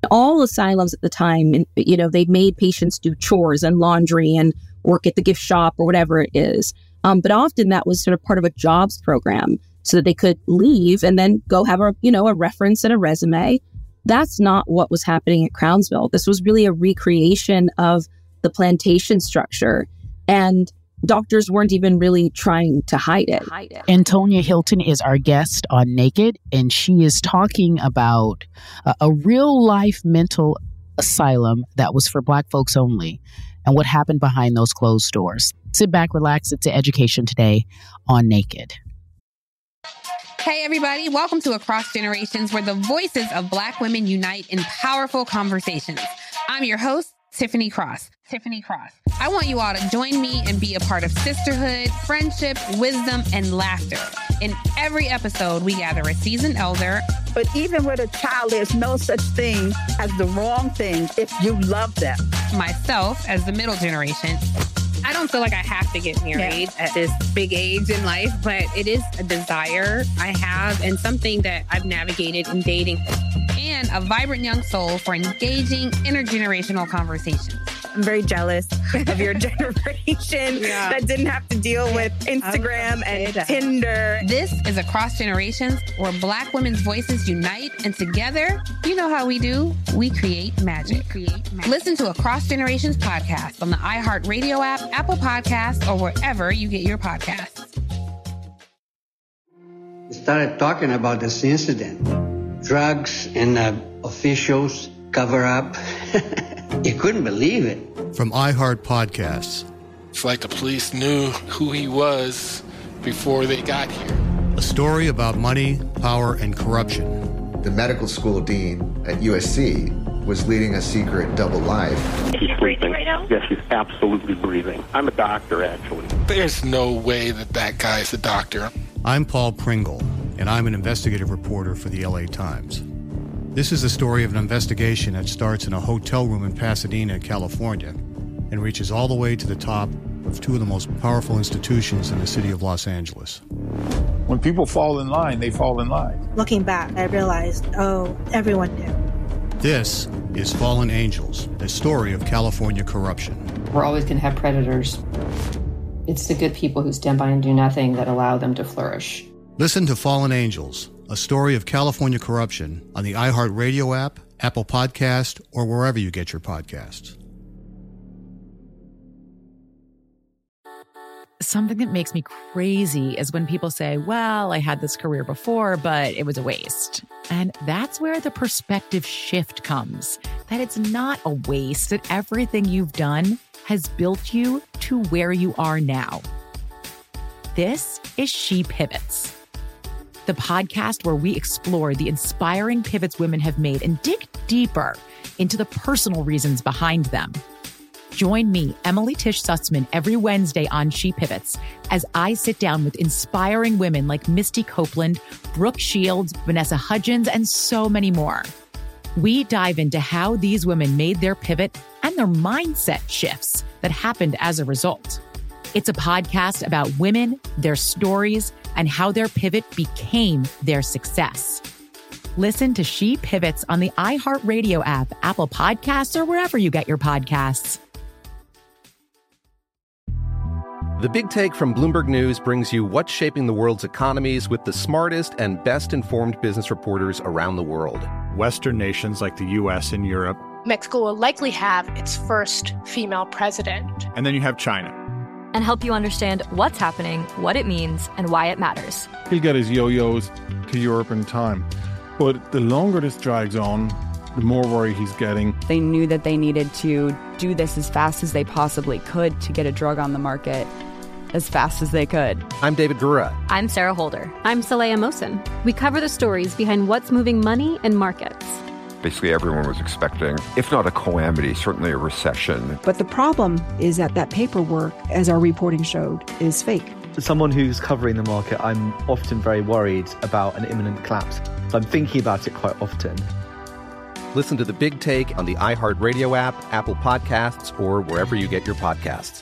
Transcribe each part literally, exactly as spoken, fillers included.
all asylums at the time, you know, they made patients do chores and laundry and work at the gift shop or whatever it is. Um, but often that was sort of part of a jobs program so that they could leave and then go have a, you know, a reference and a resume. That's not what was happening at Crownsville. This was really a recreation of the plantation structure. And doctors weren't even really trying to hide it. Antonia Hilton is our guest on Naked, and she is talking about uh, a real-life mental asylum that was for Black folks only and what happened behind those closed doors. Sit back, relax. It's Education Today on Naked. Hey, everybody. Welcome to Across Generations, where the voices of Black women unite in powerful conversations. I'm your host, Tiffany Cross. Tiffany Cross. I want you all to join me and be a part of sisterhood, friendship, wisdom, and laughter. In every episode, we gather a seasoned elder. But even with a child, there's no such thing as the wrong thing if you love them. Myself, as the middle generation. I don't feel like I have to get married yeah. at this big age in life, but it is a desire I have and something that I've navigated in dating. And a vibrant young soul for engaging intergenerational conversations. I'm very jealous of your generation yeah. that didn't have to deal with Instagram and that. Tinder. This is Across Generations, where Black women's voices unite, and together, you know how we do, we create magic. We create magic. Listen to Across Generations podcast on the iHeartRadio app, Apple Podcasts, or wherever you get your podcasts. We started talking about this incident. Drugs and uh, officials cover up. You couldn't believe it. From iHeart Podcasts. It's like the police knew who he was before they got here. A story about money, power, and corruption. The medical school dean at U S C was leading a secret double life. He's breathing right now? Yes, he's absolutely breathing. I'm a doctor, actually. There's no way that that guy's a doctor. I'm Paul Pringle, and I'm an investigative reporter for the L A Times. This is the story of an investigation that starts in a hotel room in Pasadena, California, and reaches all the way to the top of two of the most powerful institutions in the city of Los Angeles. When people fall in line, they fall in line. Looking back, I realized, oh, everyone knew. This is Fallen Angels, a story of California corruption. We're always going to have predators. It's the good people who stand by and do nothing that allow them to flourish. Listen to Fallen Angels, a story of California corruption on the iHeartRadio app, Apple Podcast, or wherever you get your podcasts. Something that makes me crazy is when people say, well, I had this career before, but it was a waste. And that's where the perspective shift comes, that it's not a waste, that everything you've done has built you to where you are now. This is She Pivots, the podcast where we explore the inspiring pivots women have made and dig deeper into the personal reasons behind them. Join me, Emily Tish Sussman, every Wednesday on She Pivots as I sit down with inspiring women like Misty Copeland, Brooke Shields, Vanessa Hudgens, and so many more. We dive into how these women made their pivot and their mindset shifts that happened as a result. It's a podcast about women, their stories, and how their pivot became their success. Listen to She Pivots on the iHeartRadio app, Apple Podcasts, or wherever you get your podcasts. The Big Take from Bloomberg News brings you what's shaping the world's economies with the smartest and best-informed business reporters around the world. Western nations like the U S and Europe. Mexico will likely have its first female president. And then you have China. And help you understand what's happening, what it means, and why it matters. He'll get his yo-yos to Europe in time. But the longer this drags on, the more worry he's getting. They knew that they needed to do this as fast as they possibly could to get a drug on the market as fast as they could. I'm David Gura. I'm Sarah Holder. I'm Saleha Mohsen. We cover the stories behind what's moving money and markets. Basically, everyone was expecting, if not a calamity, certainly a recession. But the problem is that that paperwork, as our reporting showed, is fake. As someone who's covering the market, I'm often very worried about an imminent collapse. So I'm thinking about it quite often. Listen to The Big Take on the iHeartRadio app, Apple Podcasts, or wherever you get your podcasts.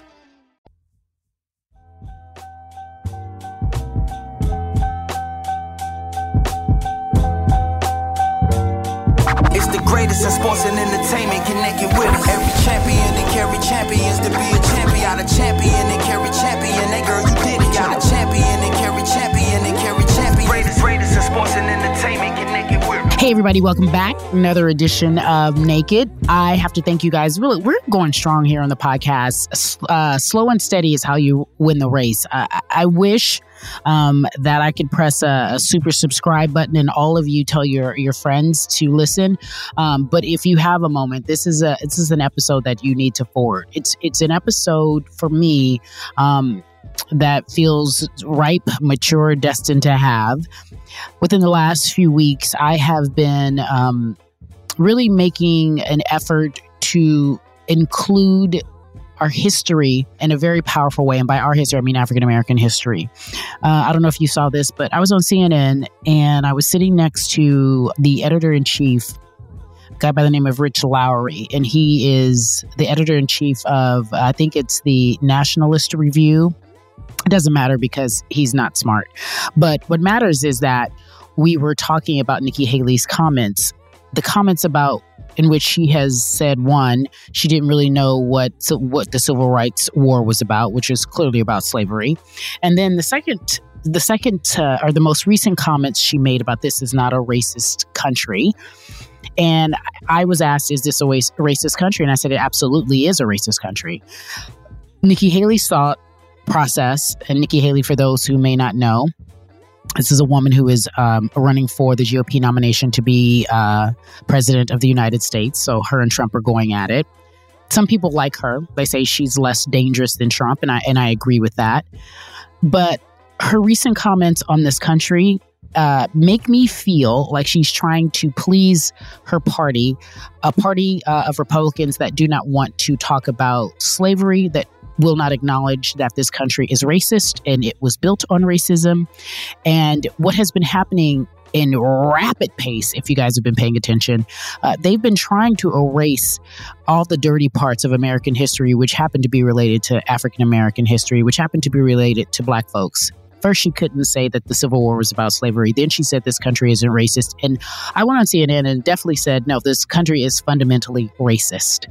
It's the greatest in sports and entertainment, connected with them. Every champion and carry champions to be a champion. Got a champion and carry champion. Hey girl, you did it. Got a champion and carry champion and carry champion. Greatest, greatest in sports and entertainment, connected with them. Hey everybody, welcome back. Another edition of Naked. I have to thank you guys. Really, we're going strong here on the podcast. Uh, slow and steady is how you win the race. Uh, I wish um, that I could press a, a super subscribe button and all of you tell your your friends to listen. Um, but if you have a moment, this is a this is an episode that you need to forward. It's it's an episode for me um, that feels ripe, mature, destined to have. Within the last few weeks, I have been um, really making an effort to include our history in a very powerful way. And by our history, I mean African-American history. Uh, I don't know if you saw this, but I was on C N N and I was sitting next to the editor-in-chief, a guy by the name of Rich Lowry. And he is the editor-in-chief of, I think it's the Nationalist Review. It doesn't matter because he's not smart. But what matters is that we were talking about Nikki Haley's comments, the comments about in which she has said, one, she didn't really know what so what the Civil Rights War was about, which is clearly about slavery. And then the second, the second uh, or the most recent comments she made about this is not a racist country. And I was asked, is this a racist country? And I said, it absolutely is a racist country. Nikki Haley's thought process, and Nikki Haley, for those who may not know, this is a woman who is um, running for the G O P nomination to be uh, president of the United States. So her and Trump are going at it. Some people like her. They say she's less dangerous than Trump, and I and I agree with that. But her recent comments on this country uh, make me feel like she's trying to please her party, a party uh, of Republicans that do not want to talk about slavery, that will not acknowledge that this country is racist and it was built on racism. And what has been happening in rapid pace, if you guys have been paying attention, uh, they've been trying to erase all the dirty parts of American history, which happen to be related to African-American history, which happen to be related to Black folks. First, she couldn't say that the Civil War was about slavery. Then she said this country isn't racist. And I went on C N N and definitely said, no, this country is fundamentally racist.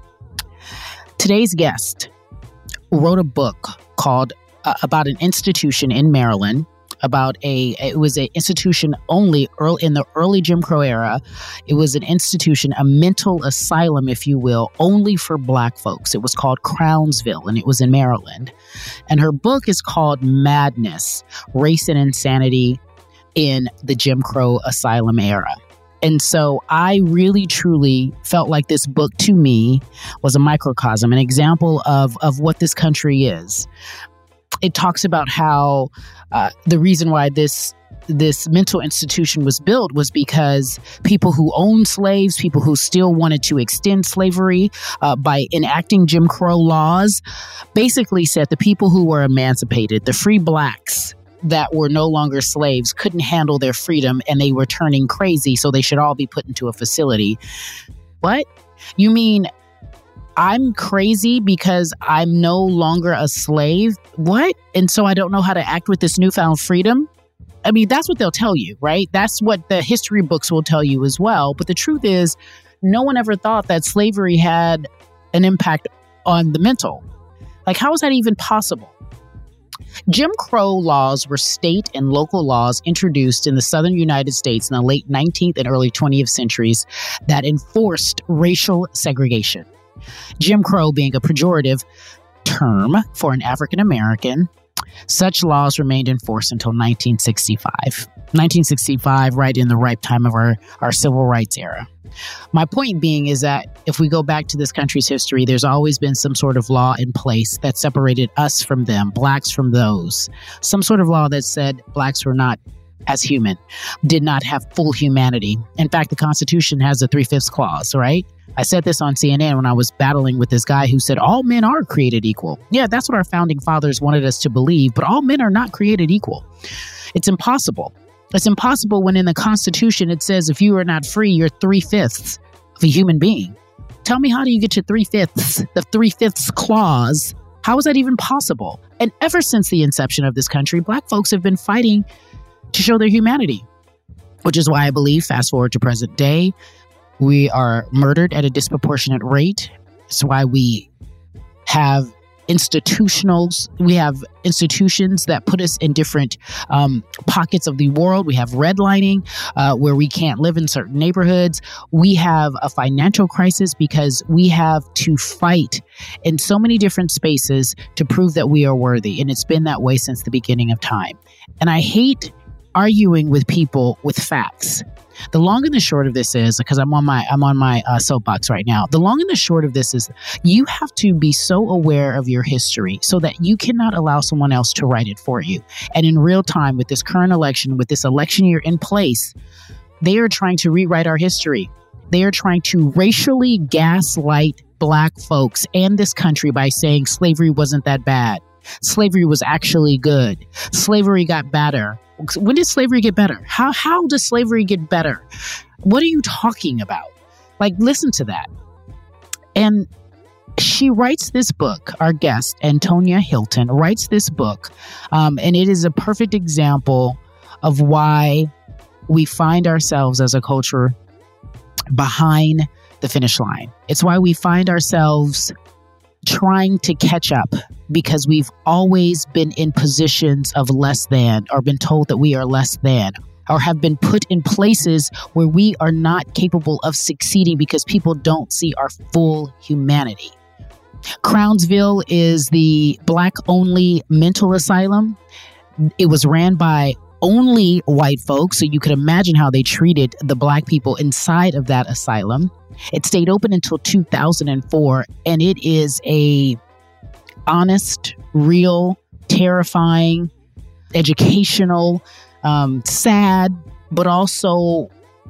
Today's guest wrote a book called uh, about an institution in Maryland, about a, it was an institution only early in the early Jim Crow era. It was an institution, a mental asylum, if you will, only for Black folks. It was called Crownsville, and it was in Maryland. And her book is called Madness, Race and Insanity in the Jim Crow Asylum Era. And so I really, truly felt like this book to me was a microcosm, an example of, of what this country is. It talks about how uh, the reason why this this mental institution was built was because people who owned slaves, people who still wanted to extend slavery uh, by enacting Jim Crow laws, basically said the people who were emancipated, the free Blacks that were no longer slaves, couldn't handle their freedom and they were turning crazy, so they should all be put into a facility. What? You mean I'm crazy because I'm no longer a slave? What? And so I don't know how to act with this newfound freedom? I mean, that's what they'll tell you, right? That's what the history books will tell you as well. But the truth is, no one ever thought that slavery had an impact on the mental. Like, how is that even possible? Jim Crow laws were state and local laws introduced in the southern United States in the late nineteenth and early twentieth centuries that enforced racial segregation. Jim Crow being a pejorative term for an African American, such laws remained in force until nineteen sixty-five. nineteen sixty-five, right in the ripe time of our, our civil rights era. My point being is that if we go back to this country's history, there's always been some sort of law in place that separated us from them, Blacks from those. Some sort of law that said Blacks were not as human, did not have full humanity. In fact, the Constitution has a three-fifths clause, right? I said this on C N N when I was battling with this guy who said all men are created equal. Yeah, that's what our founding fathers wanted us to believe, but all men are not created equal. It's impossible. It's impossible when in the Constitution it says if you are not free, you're three-fifths of a human being. Tell me, how do you get to three-fifths, the three-fifths clause? How is that even possible? And ever since the inception of this country, Black folks have been fighting to show their humanity, which is why I believe, fast forward to present day, We are murdered at a disproportionate rate. It's why we have institutionals. We have institutions that put us in different um, pockets of the world. We have redlining, uh, where we can't live in certain neighborhoods. We have a financial crisis because we have to fight in so many different spaces to prove that we are worthy. And it's been that way since the beginning of time. And I hate arguing with people with facts. The long and the short of this is, because I'm on my I'm on my uh, soapbox right now. The long and the short of this is, you have to be so aware of your history so that you cannot allow someone else to write it for you. And in real time, with this current election, with this election year in place, they are trying to rewrite our history. They are trying to racially gaslight Black folks and this country by saying slavery wasn't that bad. Slavery was actually good. Slavery got better. When did slavery get better? How how does slavery get better? What are you talking about? Like, listen to that. And she writes this book. Our guest, Antonia Hilton, writes this book. Um, and it is a perfect example of why we find ourselves as a culture behind the finish line. It's why we find ourselves trying to catch up, because we've always been in positions of less than, or been told that we are less than, or have been put in places where we are not capable of succeeding because people don't see our full humanity. Crownsville is the Black-only mental asylum. It was ran by only white folks, so you could imagine how they treated the Black people inside of that asylum. It stayed open until two thousand four, and it is a honest, real, terrifying, educational, um, sad, but also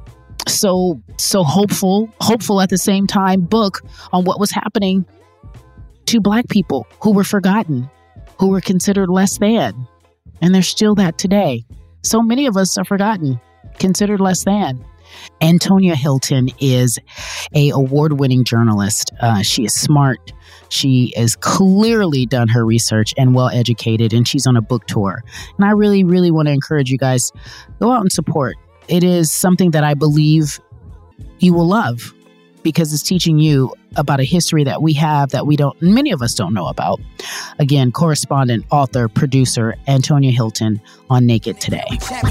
so so hopeful, hopeful at the same time book on what was happening to Black people who were forgotten, who were considered less than. And there's still that today. So many of us are forgotten, considered less than. Antonia Hilton is a award-winning journalist. Uh, she is smart. She has clearly done her research and well-educated, and she's on a book tour. And I really, really want to encourage you guys, go out and support. It is something that I believe you will love, because it's teaching you about a history that we have that we don't, many of us don't know about. Again, correspondent, author, producer, Antonia Hilton on Naked Today.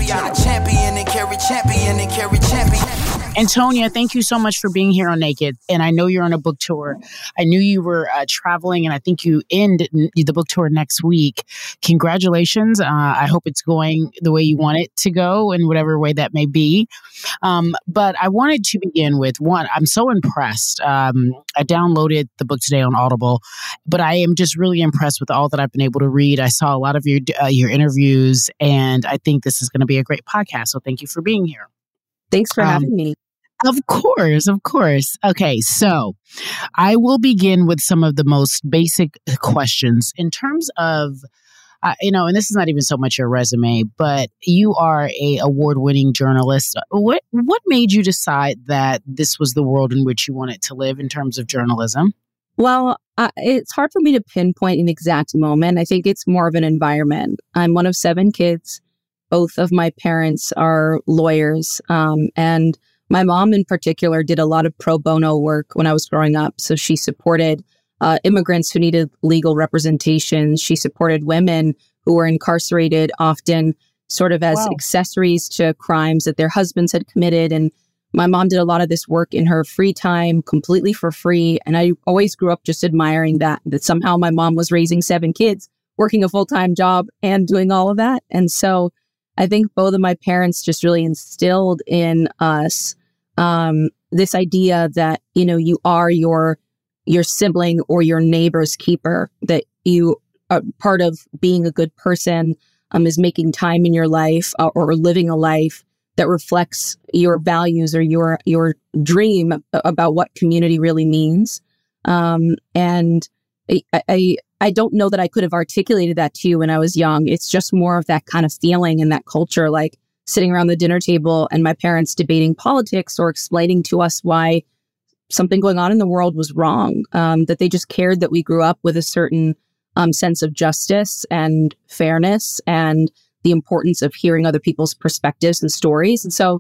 Antonia, thank you so much for being here on Naked. And I know you're on a book tour. I knew you were uh, traveling, and I think you end the book tour next week. Congratulations. Uh, I hope it's going the way you want it to go, in whatever way that may be. Um, but I wanted to begin with one. I'm so impressed. Um, I downloaded the book today on Audible, but I am just really impressed with all that I've been able to read. I saw a lot of your uh, your interviews, and I think this is going to be a great podcast. So thank you for being here. Thanks for um, having me. Of course, of course. Okay, so I will begin with some of the most basic questions in terms of, uh, you know, and this is not even so much your resume, but you are a award-winning journalist. What what made you decide that this was the world in which you wanted to live in terms of journalism? Well, uh, it's hard for me to pinpoint an exact moment. I think it's more of an environment. I'm one of seven kids. Both of my parents are lawyers, um, and my mom in particular did a lot of pro bono work when I was growing up. So she supported uh, immigrants who needed legal representation. She supported women who were incarcerated, often sort of as wow. accessories to crimes that their husbands had committed. And my mom did a lot of this work in her free time, completely for free. And I always grew up just admiring that, that somehow my mom was raising seven kids, working a full-time job and doing all of that. And so I think both of my parents just really instilled in us um, this idea that, you know, you are your your sibling or your neighbor's keeper, that you are part of being a good person um, is making time in your life uh, or living a life that reflects your values or your your dream about what community really means. Um, and I, I I don't know that I could have articulated that to you when I was young. It's just more of that kind of feeling and that culture, like sitting around the dinner table and my parents debating politics or explaining to us why something going on in the world was wrong, um, that they just cared that we grew up with a certain um, sense of justice and fairness and the importance of hearing other people's perspectives and stories. And so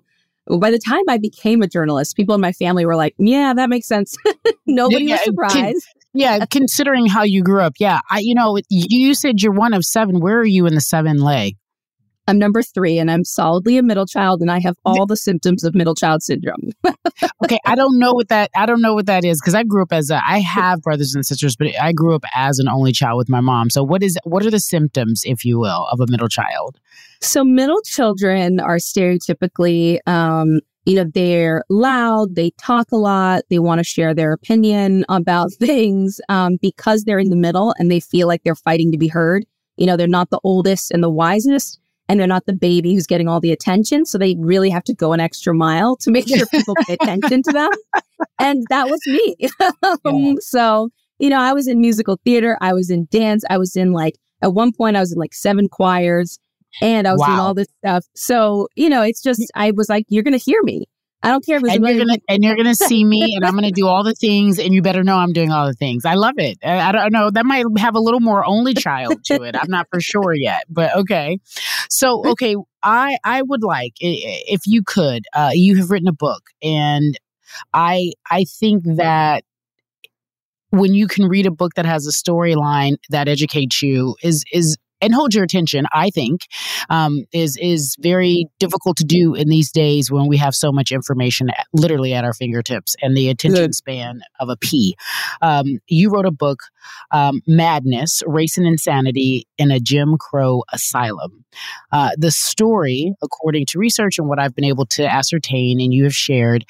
by the time I became a journalist, people in my family were like, yeah, that makes sense. Nobody yeah, was surprised. Con- yeah, considering how you grew up. Yeah, I, you know, you said you're one of seven. Where are you in the seven lay? I'm number three, and I'm solidly a middle child, and I have all the symptoms of middle child syndrome. Okay, I don't know what that I don't know what that is, because I grew up as a I have brothers and sisters, but I grew up as an only child with my mom. So what is what are the symptoms, if you will, of a middle child? So middle children are stereotypically, um, you know, they're loud, they talk a lot, they want to share their opinion about things um, because they're in the middle and they feel like they're fighting to be heard. You know, they're not the oldest and the wisest. And they're not the baby who's getting all the attention. So they really have to go an extra mile to make sure people pay attention to them. And that was me. um, so, you know, I was in musical theater. I was in dance. I was in like, at one point I was in like seven choirs and I was wow. doing all this stuff. So, you know, it's just, I was like, you're going to hear me. I don't care if it's and you're gonna and you're gonna see me, and I'm gonna do all the things, and you better know I'm doing all the things. I love it. I, I don't know. That might have a little more only child to it. I'm not for sure yet, but okay. So okay, I I would like, if you could. Uh, you have written a book, and I I think that when you can read a book that has a storyline that educates you is is. and hold your attention, I think, um, is is very difficult to do in these days when we have so much information at, literally at our fingertips and the attention Good. span of a pea. Um, you wrote a book, um, Madness, Race and Insanity in a Jim Crow Asylum. Uh, the story, according to research and what I've been able to ascertain and you have shared,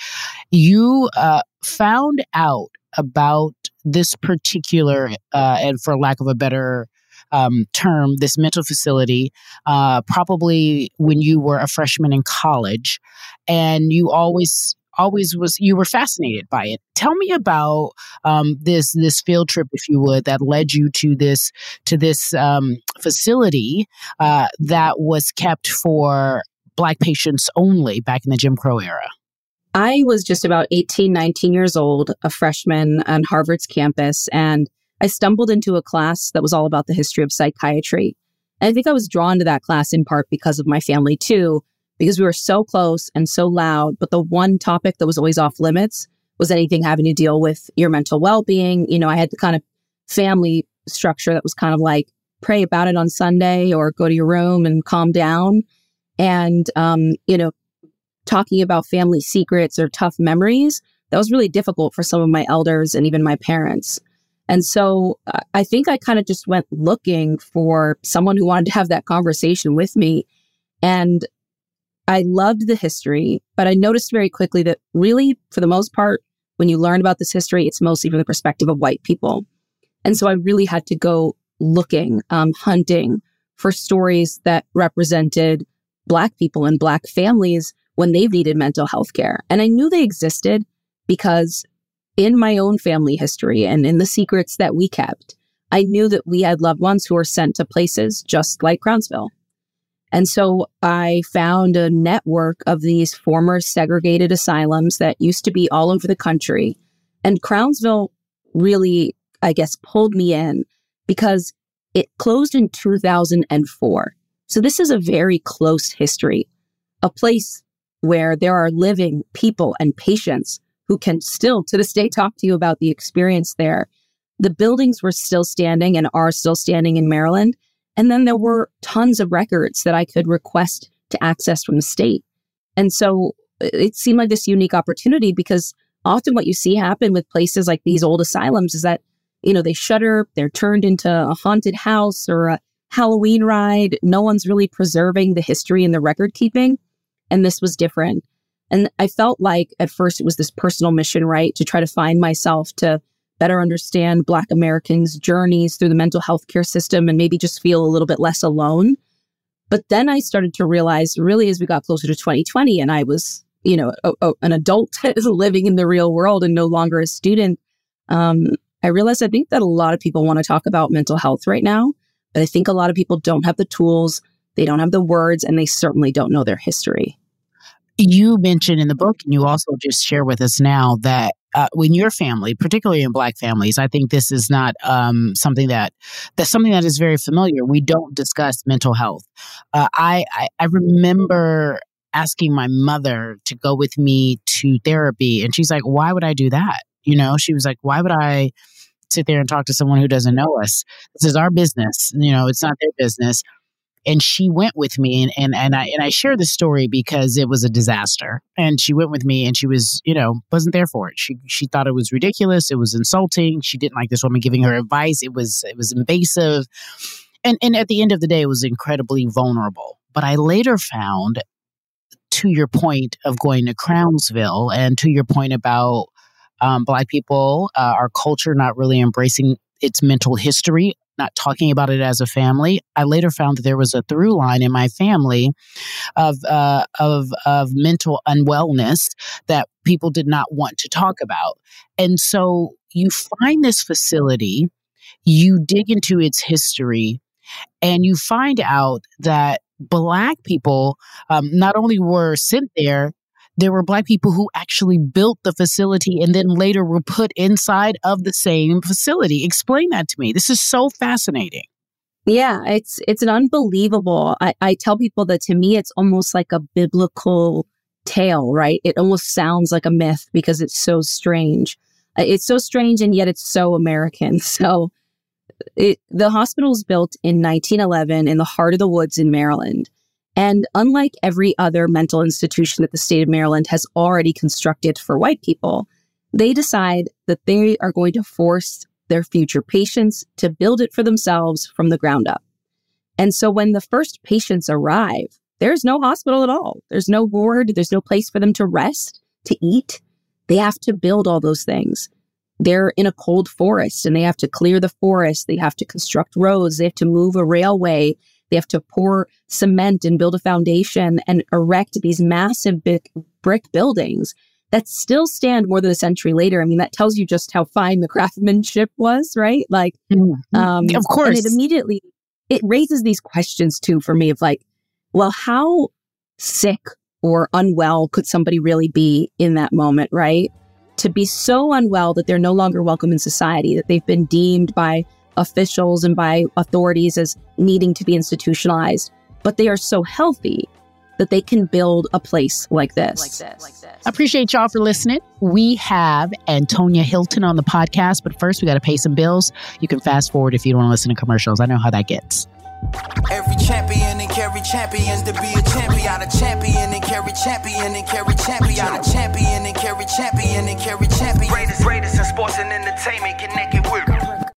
you uh, found out about this particular, uh, and for lack of a better Um, term, this mental facility, uh, probably when you were a freshman in college, and you always, always was, you were fascinated by it. Tell me about um, this this field trip, if you would, that led you to this to this um, facility uh, that was kept for Black patients only back in the Jim Crow era. I was just about eighteen, nineteen years old, a freshman on Harvard's campus, and I stumbled into a class that was all about the history of psychiatry. And I think I was drawn to that class in part because of my family too, because we were so close and so loud. But the one topic that was always off limits was anything having to deal with your mental well-being. You know, I had the kind of family structure that was kind of like, pray about it on Sunday or go to your room and calm down. And, um, you know, talking about family secrets or tough memories, that was really difficult for some of my elders and even my parents. And so uh, I think I kind of just went looking for someone who wanted to have that conversation with me. And I loved the history, but I noticed very quickly that really, for the most part, when you learn about this history, it's mostly from the perspective of white people. And so I really had to go looking, um, hunting for stories that represented Black people and Black families when they've needed mental health care. And I knew they existed because in my own family history and in the secrets that we kept, I knew that we had loved ones who were sent to places just like Crownsville. And so I found a network of these former segregated asylums that used to be all over the country. And Crownsville really, I guess, pulled me in because it closed in two thousand four. So this is a very close history, a place where there are living people and patients who can still, to this day, talk to you about the experience there. The buildings were still standing and are still standing in Maryland. And then there were tons of records that I could request to access from the state. And so it seemed like this unique opportunity because often what you see happen with places like these old asylums is that, you know, they shutter, they're turned into a haunted house or a Halloween ride. No one's really preserving the history and the record keeping. And this was different. And I felt like at first it was this personal mission, right, to try to find myself, to better understand Black Americans' journeys through the mental health care system and maybe just feel a little bit less alone. But then I started to realize really as we got closer to twenty twenty and I was, you know, a, a, an adult living in the real world and no longer a student, um, I realized I think that a lot of people want to talk about mental health right now, but I think a lot of people don't have the tools, they don't have the words, and they certainly don't know their history. You mentioned in the book, and you also just share with us now that uh, when your family, particularly in Black families, I think this is not um, something that that's something that is very familiar. We don't discuss mental health. Uh, I, I I remember asking my mother to go with me to therapy. And she's like, why would I do that? You know, she was like, why would I sit there and talk to someone who doesn't know us? This is our business. You know, it's not their business. And she went with me, and, and, and I and I share this story because it was a disaster. And she went with me, and she was, you know, wasn't there for it. She she thought it was ridiculous. It was insulting. She didn't like this woman giving her advice. It was it was invasive. And and at the end of the day, it was incredibly vulnerable. But I later found, to your point of going to Crownsville, and to your point about um, Black people, uh, our culture not really embracing its mental history, not talking about it as a family. I later found that there was a through line in my family of uh, of of mental unwellness that people did not want to talk about. And so you find this facility, you dig into its history, and you find out that Black people um, not only were sent there, there were Black people who actually built the facility and then later were put inside of the same facility. Explain that to me. This is so fascinating. Yeah, it's it's an unbelievable. I, I tell people that to me, it's almost like a biblical tale, right? It almost sounds like a myth because it's so strange. It's so strange, and yet it's so American. So it, the hospital was built in nineteen eleven in the heart of the woods in Maryland. And unlike every other mental institution that the state of Maryland has already constructed for white people, they decide that they are going to force their future patients to build it for themselves from the ground up. And so when the first patients arrive, there's no hospital at all. There's no ward. There's no place for them to rest, to eat. They have to build all those things. They're in a cold forest, and they have to clear the forest. They have to construct roads. They have to move a railway. They have to pour cement and build a foundation and erect these massive big brick buildings that still stand more than a century later. I mean, that tells you just how fine the craftsmanship was, right? Like, mm-hmm. um, of course. And it immediately, it raises these questions too for me of like, well, how sick or unwell could somebody really be in that moment, right? To be so unwell that they're no longer welcome in society, that they've been deemed by officials and by authorities as needing to be institutionalized, but they are so healthy that they can build a place like this. Like this. Like this. I appreciate y'all for listening. We have Antonia Hilton on the podcast, but first we got to pay some bills. You can fast forward if you don't want to listen to commercials. I know how that gets. Every champion and carry champions to be a champion. A champion and carry champion and carry champion. A champion and carry champion and carry champion. Greatest, greatest in sports and entertainment connected with.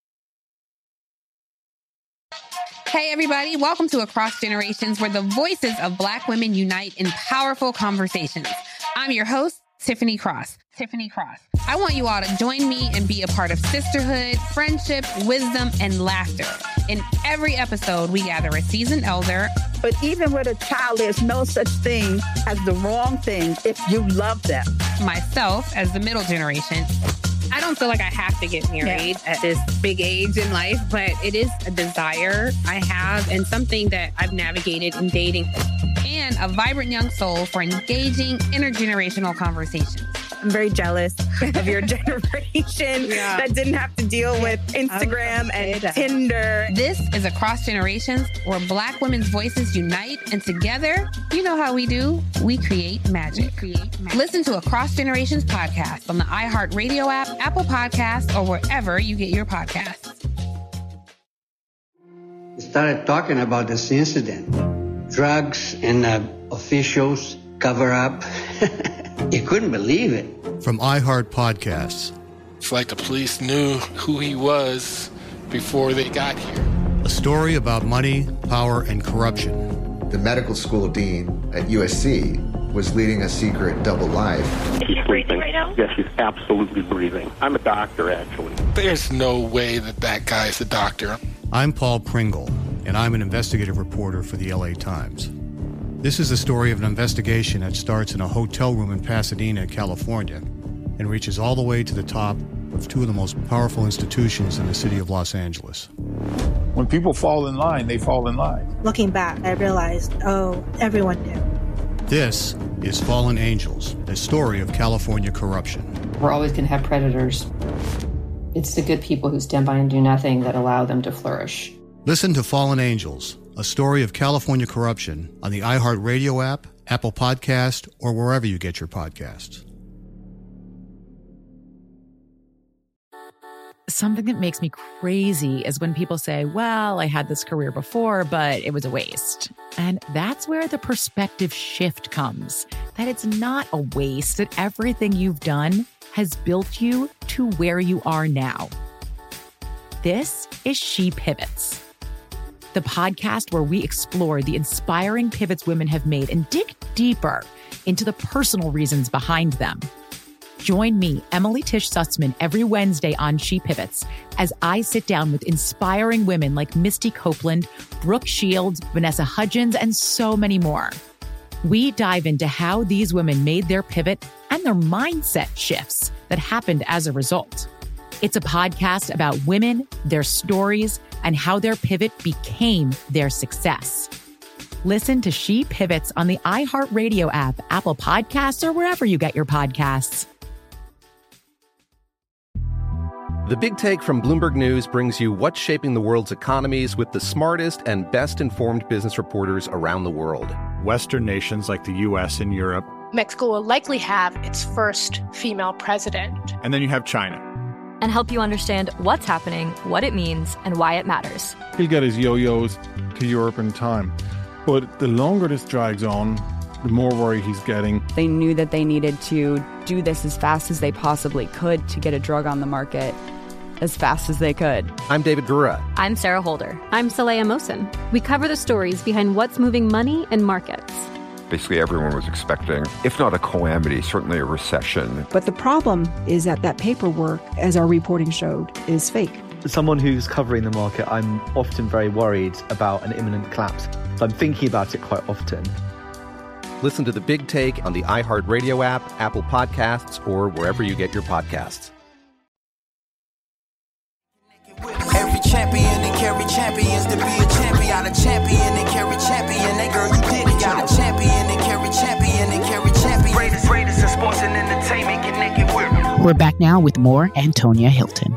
Hey everybody, welcome to Across Generations, where the voices of Black women unite in powerful conversations. I'm your host, Tiffany Cross. Tiffany Cross. I want you all to join me and be a part of sisterhood, friendship, wisdom, and laughter. In every episode, we gather a seasoned elder. But even with a child, there's no such thing as the wrong thing if you love them. Myself, as the middle generation. I don't feel like I have to get married yeah. at this big age in life, but it is a desire I have and something that I've navigated in dating. And a vibrant young soul for engaging intergenerational conversations. I'm very jealous of your generation yeah. that didn't have to deal with Instagram and that. Tinder. This is Across Generations, where Black women's voices unite, and together, you know how we do, we create magic. We create magic. Listen to Across Generations podcast on the iHeartRadio app, Apple Podcasts, or wherever you get your podcasts. We started talking about this incident. Drugs and uh, officials cover up. You couldn't believe it. From iHeart Podcasts. It's like the police knew who he was before they got here. A story about money, power, and corruption. The medical school dean at U S C was leading a secret double life. She's breathing right now? Yes, she's absolutely breathing. I'm a doctor, actually. There's no way that that guy's a doctor. I'm Paul Pringle, and I'm an investigative reporter for the L A Times. This is the story of an investigation that starts in a hotel room in Pasadena, California, and reaches all the way to the top of two of the most powerful institutions in the city of Los Angeles. When people fall in line, they fall in line. Looking back, I realized, oh, everyone knew. This is Fallen Angels, a story of California corruption. We're always going to have predators. It's the good people who stand by and do nothing that allow them to flourish. Listen to Fallen Angels, a story of California corruption on the iHeartRadio app, Apple Podcast, or wherever you get your podcasts. Something that makes me crazy is when people say, well, I had this career before, but it was a waste. And that's where the perspective shift comes, that it's not a waste, that everything you've done has built you to where you are now. This is She Pivots, the podcast where we explore the inspiring pivots women have made and dig deeper into the personal reasons behind them. Join me, Emily Tish Sussman, every Wednesday on She Pivots as I sit down with inspiring women like Misty Copeland, Brooke Shields, Vanessa Hudgens, and so many more. We dive into how these women made their pivot and their mindset shifts that happened as a result. It's a podcast about women, their stories, and how their pivot became their success. Listen to She Pivots on the iHeartRadio app, Apple Podcasts, or wherever you get your podcasts. The Big Take from Bloomberg News brings you what's shaping the world's economies with the smartest and best-informed business reporters around the world. Western nations like the U S and Europe. Mexico will likely have its first female president. And then you have China. And help you understand what's happening, what it means, and why it matters. He'll get his yo-yos to Europe in time. But the longer this drags on, the more worry he's getting. They knew that they needed to do this as fast as they possibly could to get a drug on the market as fast as they could. I'm David Gura. I'm Sarah Holder. I'm Saleha Mohsen. We cover the stories behind what's moving money and markets. Basically, everyone was expecting, if not a calamity, certainly a recession. But the problem is that that paperwork, as our reporting showed, is fake. As someone who's covering the market, I'm often very worried about an imminent collapse. So I'm thinking about it quite often. Listen to The Big Take on the iHeartRadio app, Apple Podcasts, or wherever you get your podcasts. Every champion and carry champions to be a champion. Got a champion and carry champion. That girl, you did it. Got a champion and carry champion and carry champion. Greatest, greatest in sports and entertainment. Connected with. We're back now with more Antonia Hilton.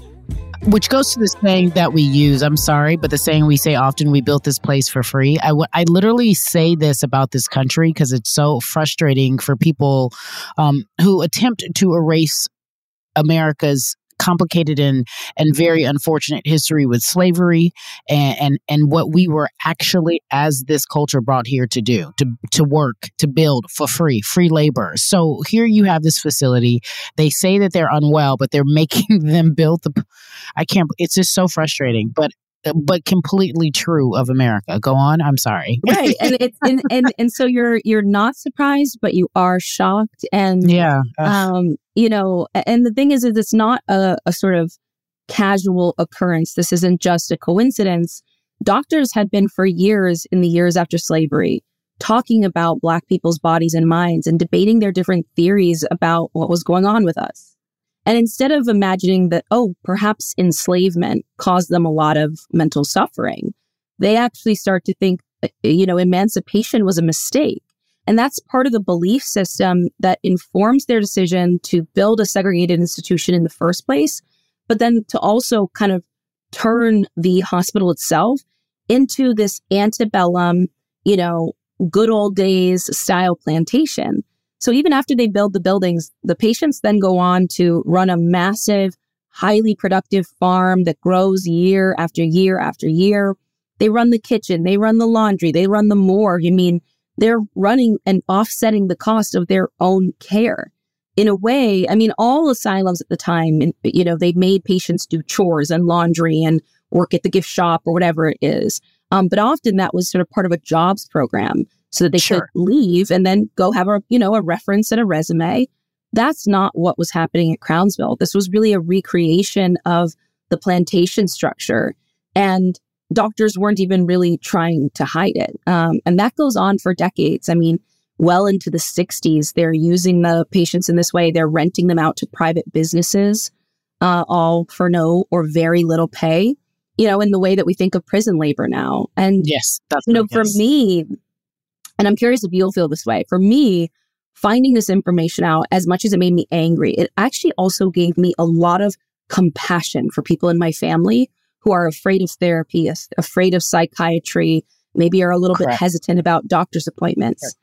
Which goes to the saying that we use. I'm sorry, but the saying we say often, we built this place for free. I, w- I literally say this about this country because it's so frustrating for people um, who attempt to erase America's complicated and and very unfortunate history with slavery and, and and what we were actually, as this culture, brought here to do, to to work, to build for free, free labor. So here you have this facility. They say that they're unwell, but they're making them build the. I can't. It's just so frustrating, but but completely true of America. Go on. I'm sorry. Right, and it's and, and and so you're you're not surprised, but you are shocked, and yeah, um, you know, and the thing is, is it's not a, a sort of casual occurrence. This isn't just a coincidence. Doctors had been for years, in the years after slavery, talking about Black people's bodies and minds and debating their different theories about what was going on with us. And instead of imagining that, oh, perhaps enslavement caused them a lot of mental suffering, they actually start to think, you know, emancipation was a mistake. And that's part of the belief system that informs their decision to build a segregated institution in the first place, but then to also kind of turn the hospital itself into this antebellum, you know, good old days style plantation. So even after they build the buildings, the patients then go on to run a massive, highly productive farm that grows year after year after year. They run the kitchen, they run the laundry, they run the morgue. I mean, they're running and offsetting the cost of their own care. In a way, I mean, all asylums at the time, you know, they made patients do chores and laundry and work at the gift shop or whatever it is. Um, but often that was sort of part of a jobs program, so that they sure. could leave and then go have a, you know, a reference and a resume. That's not what was happening at Crownsville. This was really a recreation of the plantation structure. And doctors weren't even really trying to hide it. Um, and that goes on for decades. I mean, well into the sixties, they're using the patients in this way. They're renting them out to private businesses, uh, all for no or very little pay, you know, in the way that we think of prison labor now. And, yes, that's you know, right, for yes. me, and I'm curious if you'll feel this way. For me, finding this information out, as much as it made me angry, it actually also gave me a lot of compassion for people in my family who are afraid of therapy, afraid of psychiatry, maybe are a little Correct. bit hesitant about doctor's appointments. Correct.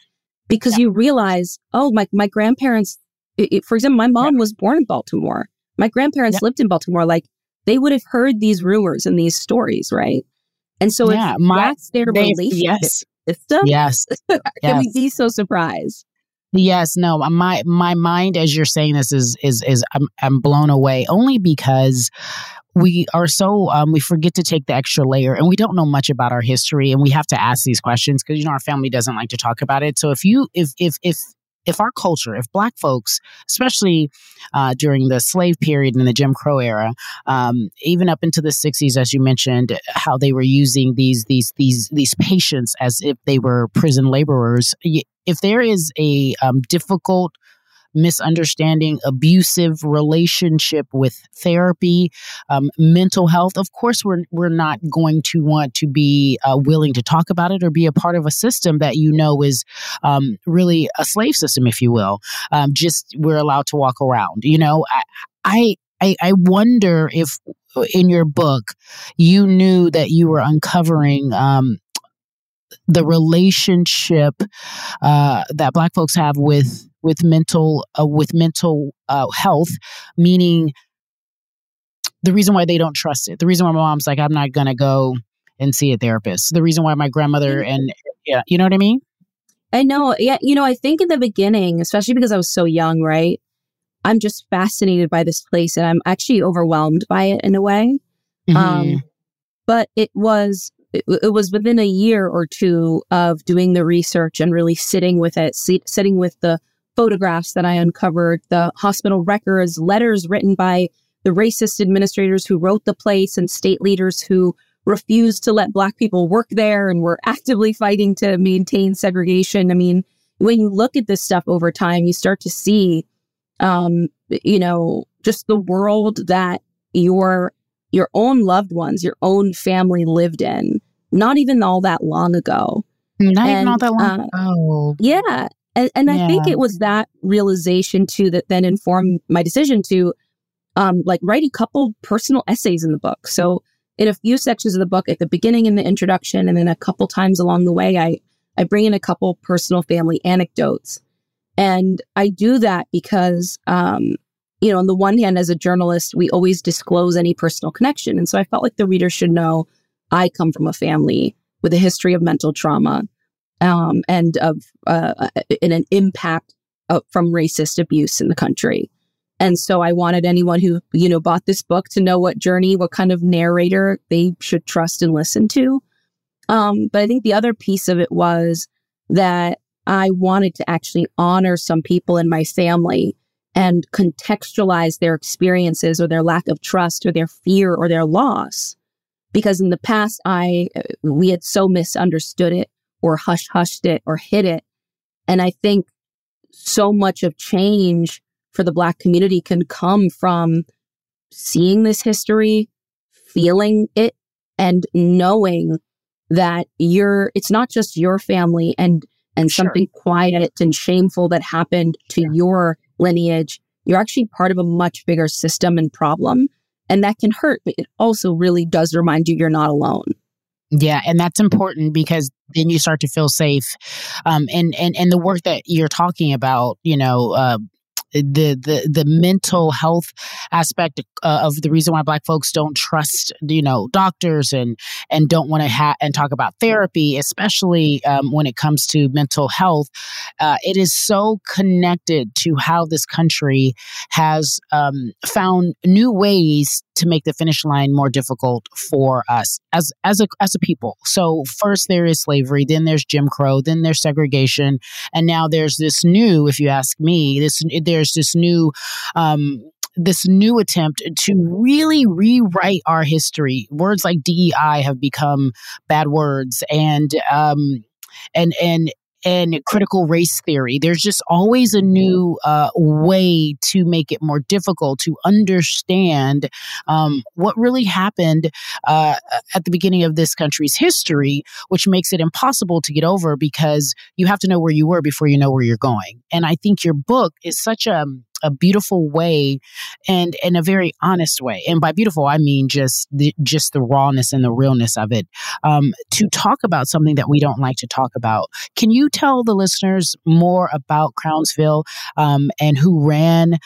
because yeah. you realize, oh, my, my grandparents, it, it, for example, my mom yeah. was born in Baltimore. My grandparents yeah. lived in Baltimore. Like, they would have heard these rumors and these stories, right? And so yeah, if my, that's their relationship yes. system, yes. can yes. we be so surprised? Yes, no, my my mind as you're saying this is is is I'm I'm blown away only because we are so um, we forget to take the extra layer, and we don't know much about our history, and we have to ask these questions because you know our family doesn't like to talk about it. So if you if if if if our culture, if Black folks, especially uh, during the slave period and the Jim Crow era, um, even up into the sixties, as you mentioned, how they were using these these these these patients as if they were prison laborers. If there is a um, difficult, misunderstanding, abusive relationship with therapy, um, mental health, of course, we're we're not going to want to be uh, willing to talk about it or be a part of a system that you know is um, really a slave system, if you will. Um, just we're allowed to walk around. You know, I I I wonder if in your book you knew that you were uncovering Um, the relationship uh, that Black folks have with with mental uh, with mental uh, health, meaning the reason why they don't trust it, the reason why my mom's like, I'm not going to go and see a therapist, the reason why my grandmother and yeah, you know what I mean? I know. Yeah. You know, I think in the beginning, especially because I was so young, right? I'm just fascinated by this place and I'm actually overwhelmed by it in a way. Mm-hmm. Um, but it was It, it was within a year or two of doing the research and really sitting with it, sit, sitting with the photographs that I uncovered, the hospital records, letters written by the racist administrators who wrote the place and state leaders who refused to let Black people work there and were actively fighting to maintain segregation. I mean, when you look at this stuff over time, you start to see, um, you know, just the world that your your own loved ones, your own family lived in, not even all that long ago. Not and, even all that long uh, ago. Yeah. And, and yeah. I think it was that realization, too, that then informed my decision to um, like write a couple personal essays in the book. So in a few sections of the book, at the beginning, in the introduction, and then a couple times along the way, I, I bring in a couple personal family anecdotes. And I do that because um, you know, on the one hand, as a journalist, we always disclose any personal connection. And so I felt like the reader should know I come from a family with a history of mental trauma um, and of uh, in an impact of, from racist abuse in the country. And so I wanted anyone who, you know, bought this book to know what journey, what kind of narrator they should trust and listen to. Um, but I think the other piece of it was that I wanted to actually honor some people in my family and contextualize their experiences or their lack of trust or their fear or their loss. Because in the past, I we had so misunderstood it or hush-hushed it or hid it. And I think so much of change for the Black community can come from seeing this history, feeling it, and knowing that you're it's not just your family and, and sure. something quiet and shameful that happened to yeah. your lineage. You're actually part of a much bigger system and problem, and that can hurt, but it also really does remind you you're not alone. Yeah, and that's important because then you start to feel safe. Um, and and and the work that you're talking about, you know, uh, the the the mental health aspect uh, of the reason why Black folks don't trust, you know, doctors and and don't want to ha- and talk about therapy, especially um, when it comes to mental health. Uh, it is so connected to how this country has um, found new ways to make the finish line more difficult for us as as a as a people. So first there is slavery, then there's Jim Crow, then there's segregation, and now there's this new, if you ask me, this there's this new um, this new attempt to really rewrite our history. Words like D E I have become bad words, and um, and and. and critical race theory. There's just always a new uh, way to make it more difficult to understand um, what really happened uh, at the beginning of this country's history, which makes it impossible to get over because you have to know where you were before you know where you're going. And I think your book is such a a beautiful way and in a very honest way. And by beautiful, I mean just the, just the rawness and the realness of it, um, to talk about something that we don't like to talk about. Can you tell the listeners more about Crownsville um, and who ran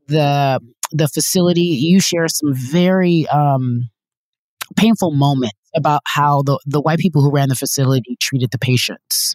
the the facility? You share some very um, painful moments about how the, the white people who ran the facility treated the patients.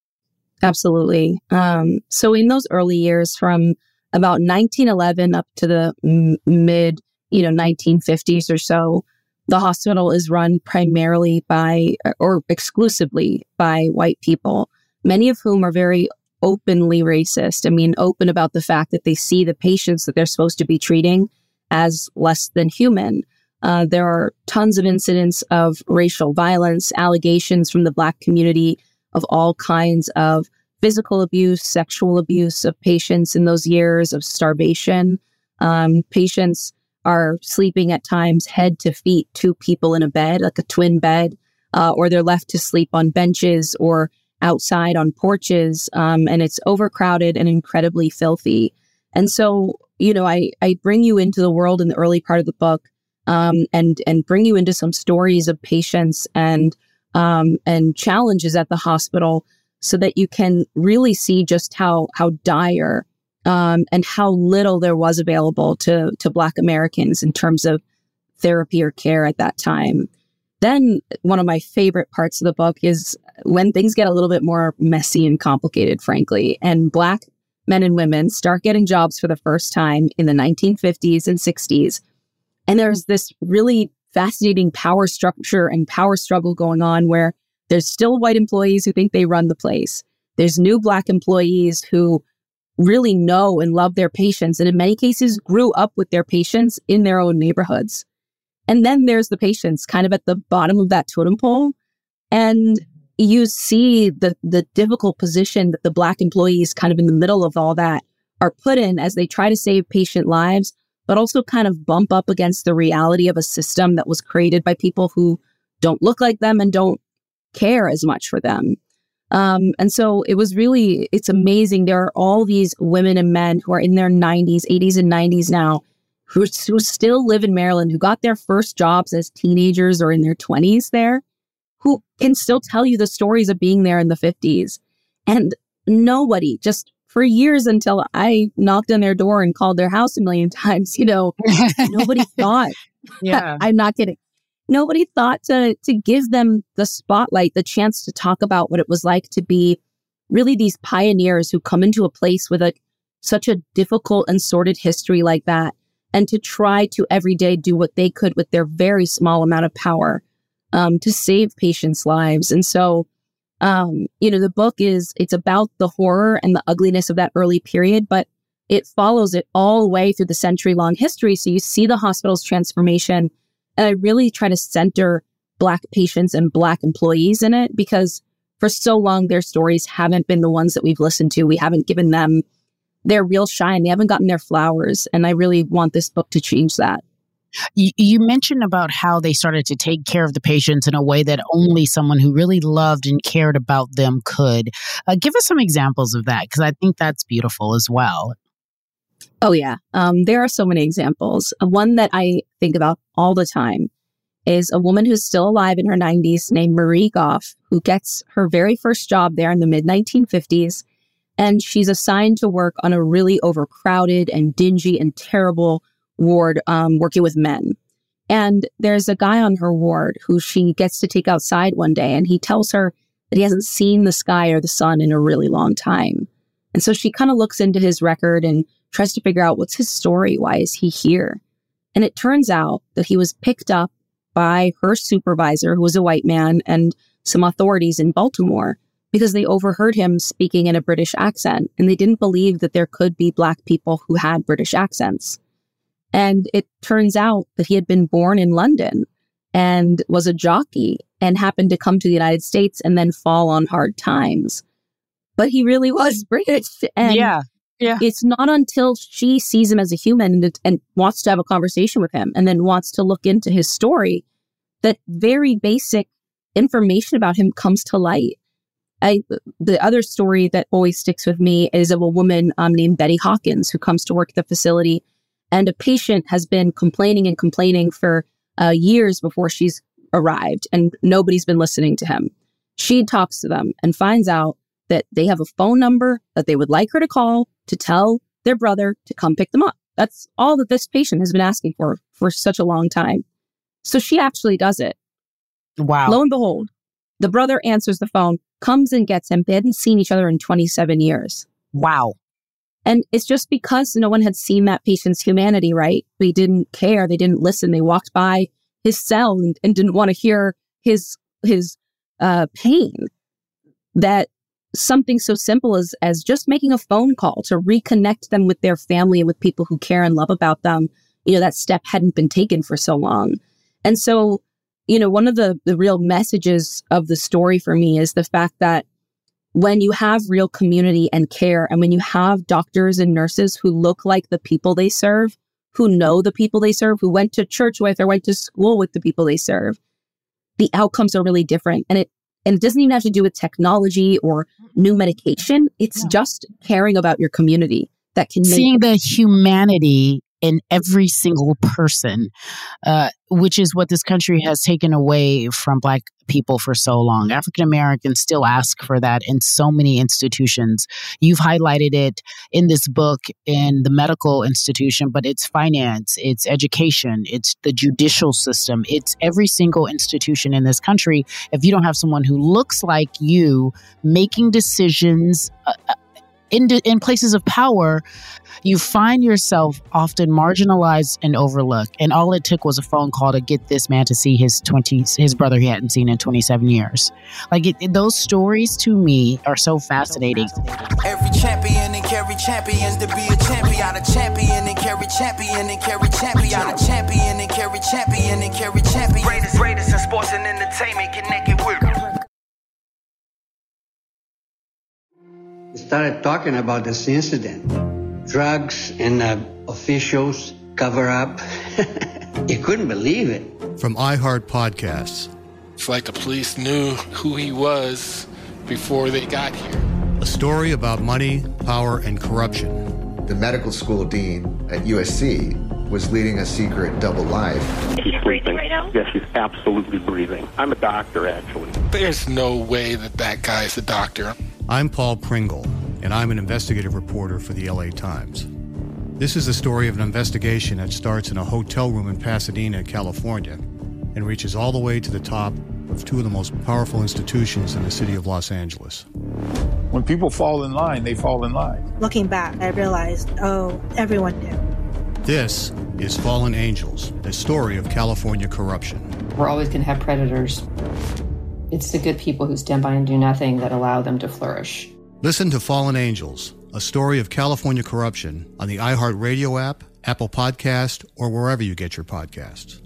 Absolutely. Um, so in those early years, from about nineteen eleven up to the m- mid, you know, nineteen fifties or so, the hospital is run primarily by or exclusively by white people, many of whom are very openly racist. I mean, open about the fact that they see the patients that they're supposed to be treating as less than human. Uh, there are tons of incidents of racial violence, allegations from the Black community of all kinds of physical abuse, sexual abuse of patients in those years of starvation. Um, patients are sleeping at times head to feet, two people in a bed, like a twin bed, uh, or they're left to sleep on benches or outside on porches. Um, and it's overcrowded and incredibly filthy. And so, you know, I, I bring you into the world in the early part of the book um, and, and bring you into some stories of patients and Um, and challenges at the hospital so that you can really see just how how dire um, and how little there was available to, to Black Americans in terms of therapy or care at that time. Then one of my favorite parts of the book is when things get a little bit more messy and complicated, frankly, and Black men and women start getting jobs for the first time in the nineteen fifties and sixties. And there's this really fascinating power structure and power struggle going on where there's still white employees who think they run the place. There's new Black employees who really know and love their patients, and in many cases grew up with their patients in their own neighborhoods. And then there's the patients kind of at the bottom of that totem pole. And you see the the difficult position that the Black employees kind of in the middle of all that are put in as they try to save patient lives, but also kind of bump up against the reality of a system that was created by people who don't look like them and don't care as much for them. Um, and so it was really, it's amazing. There are all these women and men who are in their nineties, eighties and nineties now who, who still live in Maryland, who got their first jobs as teenagers or in their twenties there, who can still tell you the stories of being there in the fifties. And nobody, just for years until I knocked on their door and called their house a million times, you know, nobody thought, yeah, I'm not kidding. Nobody thought to to give them the spotlight, the chance to talk about what it was like to be really these pioneers who come into a place with a such a difficult and sordid history like that, and to try to every day do what they could with their very small amount of power um, to save patients' lives. And so, um, you know, the book is, it's about the horror and the ugliness of that early period, but it follows it all the way through the century-long history. So you see the hospital's transformation. And I really try to center Black patients and Black employees in it, because for so long, their stories haven't been the ones that we've listened to. We haven't given them their real shine. They haven't gotten their flowers. And I really want this book to change that. You, you mentioned about how they started to take care of the patients in a way that only someone who really loved and cared about them could. Uh, give us some examples of that, because I think that's beautiful as well. Oh, yeah. Um, there are so many examples. One that I think about all the time is a woman who's still alive in her nineties named Marie Goff, who gets her very first job there in the mid nineteen fifties. And she's assigned to work on a really overcrowded and dingy and terrible ward um, working with men. And there's a guy on her ward who she gets to take outside one day, and he tells her that he hasn't seen the sky or the sun in a really long time. And so she kind of looks into his record and tries to figure out what's his story. Why is he here? And it turns out that he was picked up by her supervisor, who was a white man, and some authorities in Baltimore, because they overheard him speaking in a British accent, and they didn't believe that there could be Black people who had British accents. And it turns out that he had been born in London and was a jockey and happened to come to the United States and then fall on hard times. But he really was British. And yeah. Yeah. It's not until she sees him as a human and, and wants to have a conversation with him and then wants to look into his story that very basic information about him comes to light. I, the other story that always sticks with me is of a woman um, named Betty Hawkins who comes to work at the facility, and a patient has been complaining and complaining for uh, years before she's arrived, and nobody's been listening to him. She talks to them and finds out that they have a phone number that they would like her to call to tell their brother to come pick them up. That's all that this patient has been asking for for such a long time. So she actually does it. Wow. Lo and behold, the brother answers the phone, comes and gets him. They hadn't seen each other in twenty-seven years. Wow. And it's just because no one had seen that patient's humanity, right? They didn't care. They didn't listen. They walked by his cell and, and didn't want to hear his his uh, pain. That something so simple as, as just making a phone call to reconnect them with their family and with people who care and love about them, you know, that step hadn't been taken for so long. And so, you know, one of the, the real messages of the story for me is the fact that when you have real community and care, and when you have doctors and nurses who look like the people they serve, who know the people they serve, who went to church with or went to school with the people they serve, the outcomes are really different. And it and it doesn't even have to do with technology or new medication. It's yeah. just caring about your community that can make seeing the humanity in every single person, uh, which is what this country has taken away from Black people for so long. African Americans still ask for that in so many institutions. You've highlighted it in this book in the medical institution, but it's finance, it's education, it's the judicial system, it's every single institution in this country. If you don't have someone who looks like you making decisions uh, in in places of power, you find yourself often marginalized and overlooked. And all it took was a phone call to get this man to see his twenties, his brother he hadn't seen in twenty-seven years. Like it, it, those stories to me are so fascinating. Every champion and carry champions to be a champion. Out of champion and carry champion and carry champion. Out of champion and carry champion and carry champion. Greatest, greatest in sports and entertainment, connected with. Started talking about this incident. Drugs and uh, officials cover up. You couldn't believe it. From iHeart Podcasts. It's like the police knew who he was before they got here. A story about money, power, and corruption. The medical school dean at U S C was leading a secret double life. She's breathing right now? Yes, she's absolutely breathing. I'm a doctor, actually. There's no way that that guy's a doctor. I'm Paul Pringle, and I'm an investigative reporter for the L A Times. This is the story of an investigation that starts in a hotel room in Pasadena, California, and reaches all the way to the top of two of the most powerful institutions in the city of Los Angeles. When people fall in line, they fall in line. Looking back, I realized, oh, everyone knew. This is Fallen Angels, the story of California corruption. We're always going to have predators. It's the good people who stand by and do nothing that allow them to flourish. Listen to Fallen Angels, a story of California corruption on the iHeartRadio app, Apple Podcast, or wherever you get your podcasts.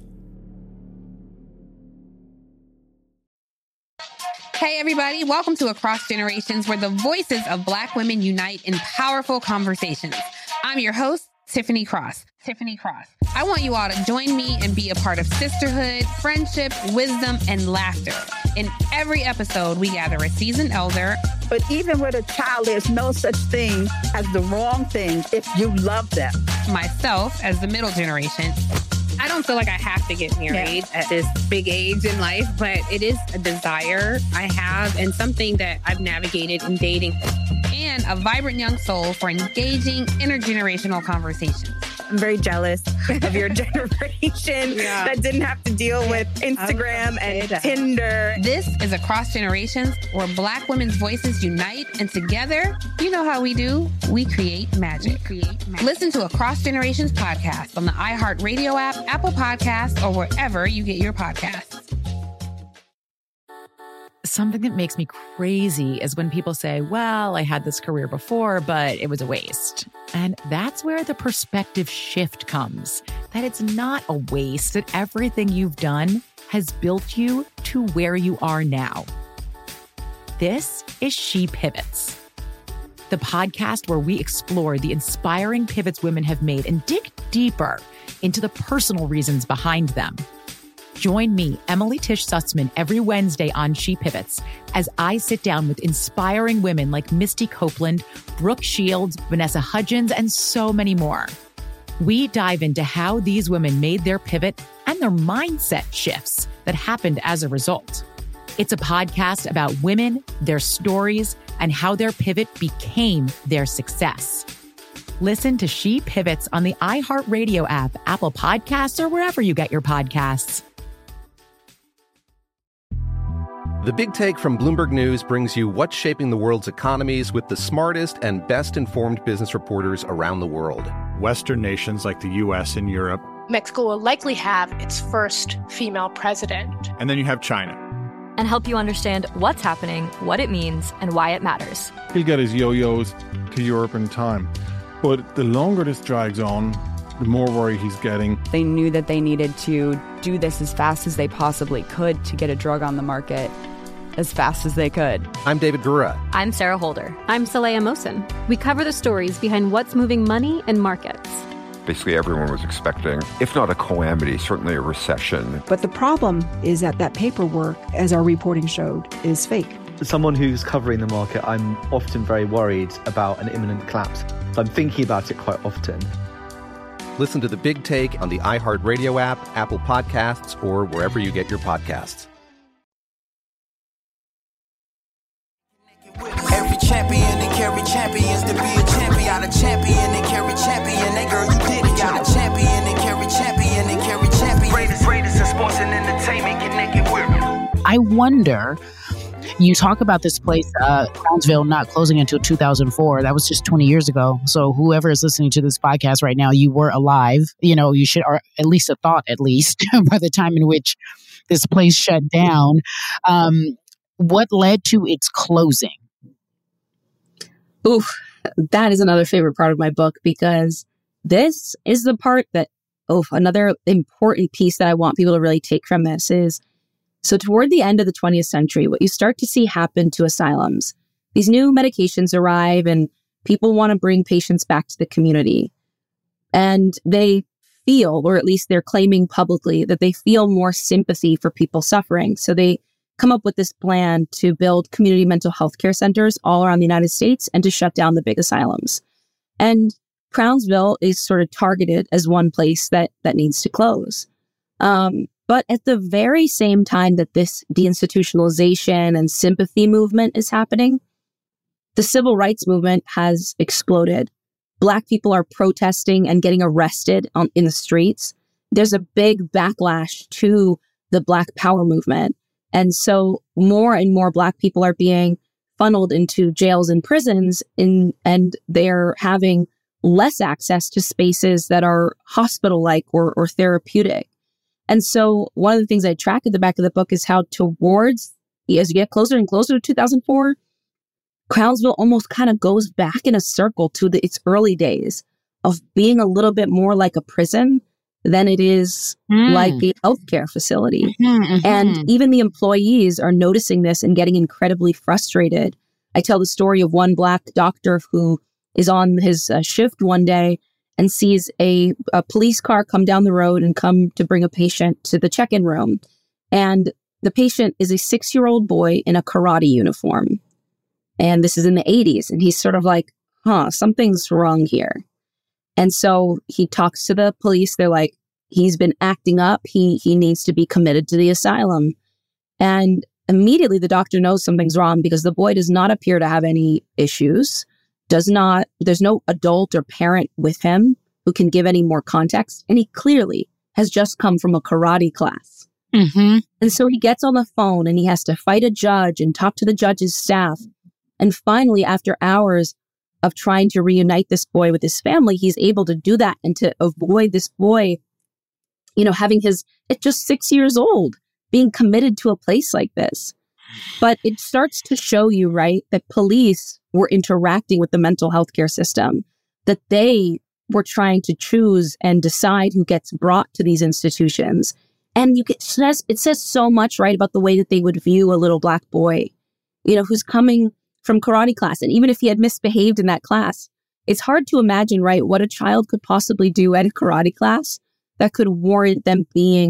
Hey, everybody. Welcome to Across Generations, where the voices of Black women unite in powerful conversations. I'm your host, Tiffany Cross. Tiffany Cross. I want you all to join me and be a part of sisterhood, friendship, wisdom, and laughter. In every episode, we gather a seasoned elder. But even with a child, there's no such thing as the wrong thing if you love them. Myself as the middle generation. I don't feel like I have to get married yeah. at this big age in life, but it is a desire I have and something that I've navigated in dating. And a vibrant young soul for engaging intergenerational conversations. I'm very jealous of your generation yeah. that didn't have to deal with Instagram and that. Tinder. This is Across Generations, where Black women's voices unite, and together, you know how we do, we create magic. We create magic. Listen to Across Generations podcast on the iHeartRadio app, Apple Podcasts, or wherever you get your podcasts. Something that makes me crazy is when people say, well, I had this career before, but it was a waste. And that's where the perspective shift comes, that it's not a waste, that everything you've done has built you to where you are now. This is She Pivots, the podcast where we explore the inspiring pivots women have made and dig deeper into the personal reasons behind them. Join me, Emily Tish Sussman, every Wednesday on She Pivots as I sit down with inspiring women like Misty Copeland, Brooke Shields, Vanessa Hudgens, and so many more. We dive into how these women made their pivot and their mindset shifts that happened as a result. It's a podcast about women, their stories, and how their pivot became their success. Listen to She Pivots on the iHeartRadio app, Apple Podcasts, or wherever you get your podcasts. The Big Take from Bloomberg News brings you what's shaping the world's economies with the smartest and best-informed business reporters around the world. Western nations like the U S and Europe. Mexico will likely have its first female president. And then you have China. And help you understand what's happening, what it means, and why it matters. He'll get his yo-yos to Europe in time. But the longer this drags on, the more worry he's getting. They knew that they needed to do this as fast as they possibly could to get a drug on the market as fast as they could. I'm David Gura. I'm Sarah Holder. I'm Saleha Mohsen. We cover the stories behind what's moving money and markets. Basically, everyone was expecting, if not a calamity, certainly a recession. But the problem is that that paperwork, as our reporting showed, is fake. As someone who's covering the market, I'm often very worried about an imminent collapse. So I'm thinking about it quite often. Listen to The Big Take on the iHeartRadio app, Apple Podcasts, or wherever you get your podcasts. Every champion and carry champions to be a champion. Got a champion and carry champion. Hey girl, you did it. Got a champion and carry champion and carry champion. Greatest, greatest in sports and entertainment. Connected with. I wonder, you talk about this place, uh, Crownsville, not closing until two thousand four. That was just twenty years ago. So whoever is listening to this podcast right now, you were alive. You know, you should, or at least a thought, at least, by the time in which this place shut down. Um, what led to its closing? Oof, that is another favorite part of my book, because this is the part that, oh, another important piece that I want people to really take from this is, so toward the end of the twentieth century, what you start to see happen to asylums, these new medications arrive and people want to bring patients back to the community. And they feel, or at least they're claiming publicly, that they feel more sympathy for people suffering. So they come up with this plan to build community mental health care centers all around the United States and to shut down the big asylums. And Crownsville is sort of targeted as one place that that needs to close. Um, but at the very same time that this deinstitutionalization and sympathy movement is happening, the civil rights movement has exploded. Black people are protesting and getting arrested on, in the streets. There's a big backlash to the Black Power movement. And so more and more Black people are being funneled into jails and prisons, in, and they're having less access to spaces that are hospital-like or, or therapeutic. And so one of the things I track at the back of the book is how towards, as you get closer and closer to two thousand four, Crownsville almost kind of goes back in a circle to the, its early days of being a little bit more like a prison than it is mm. like a healthcare facility. Mm-hmm, mm-hmm. And even the employees are noticing this and getting incredibly frustrated. I tell the story of one Black doctor who is on his uh, shift one day and sees a, a police car come down the road and come to bring a patient to the check-in room. And the patient is a six-year-old boy in a karate uniform. And this is in the eighties. And he's sort of like, huh, something's wrong here. And so he talks to the police. They're like, he's been acting up. He he needs to be committed to the asylum. And immediately the doctor knows something's wrong because the boy does not appear to have any issues. Does not, there's no adult or parent with him who can give any more context. And he clearly has just come from a karate class. Mm-hmm. And so he gets on the phone and he has to fight a judge and talk to the judge's staff. And finally, after hours of trying to reunite this boy with his family, he's able to do that and to avoid this boy, you know, having his, at just six years old, being committed to a place like this. But it starts to show you, right, that police were interacting with the mental health care system, that they were trying to choose and decide who gets brought to these institutions. And you get, it says, it says so much, right, about the way that they would view a little Black boy, you know, who's coming from karate class. And even if he had misbehaved in that class, it's hard to imagine, right, what a child could possibly do at a karate class that could warrant them being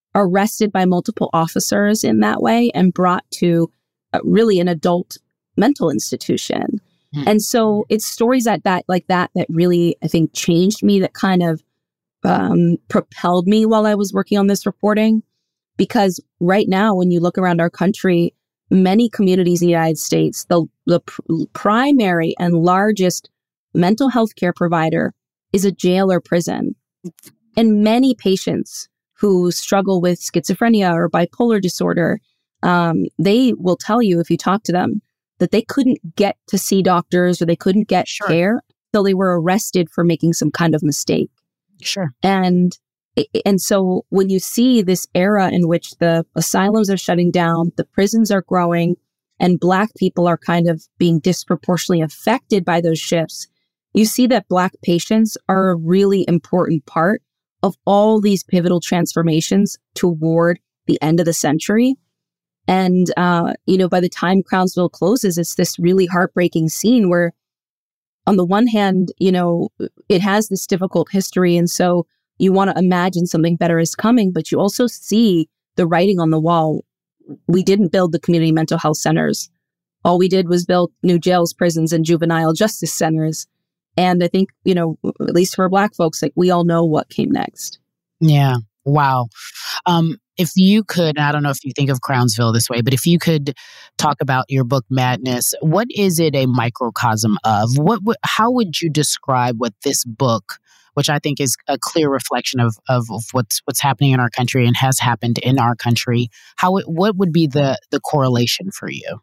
arrested by multiple officers in that way and brought to uh, really an adult mental institution. Mm. And so it's stories that, that like that that really, I think, changed me, that kind of um, propelled me while I was working on this reporting. Because right now, when you look around our country, many communities in the United States, the, the pr- primary and largest mental health care provider is a jail or prison. And many patients who struggle with schizophrenia or bipolar disorder, um, they will tell you, if you talk to them, that they couldn't get to see doctors or they couldn't get sure. care until they were arrested for making some kind of mistake. Sure. And and so when you see this era in which the asylums are shutting down, the prisons are growing, and Black people are kind of being disproportionately affected by those shifts, you see that Black patients are a really important part of all these pivotal transformations toward the end of the century. And, uh, you know, by the time Crownsville closes, it's this really heartbreaking scene where, on the one hand, you know, it has this difficult history. And so you want to imagine something better is coming, but you also see the writing on the wall. We didn't build the community mental health centers. All we did was build new jails, prisons, and juvenile justice centers. And I think, you know, at least for Black folks, like, we all know what came next. Yeah. Wow. Um, if you could, I don't know if you think of Crownsville this way, but if you could talk about your book, Madness, what is it a microcosm of? What, what how would you describe what this book, which I think is a clear reflection of, of, of what's what's happening in our country and has happened in our country, how it, what would be the the correlation for you?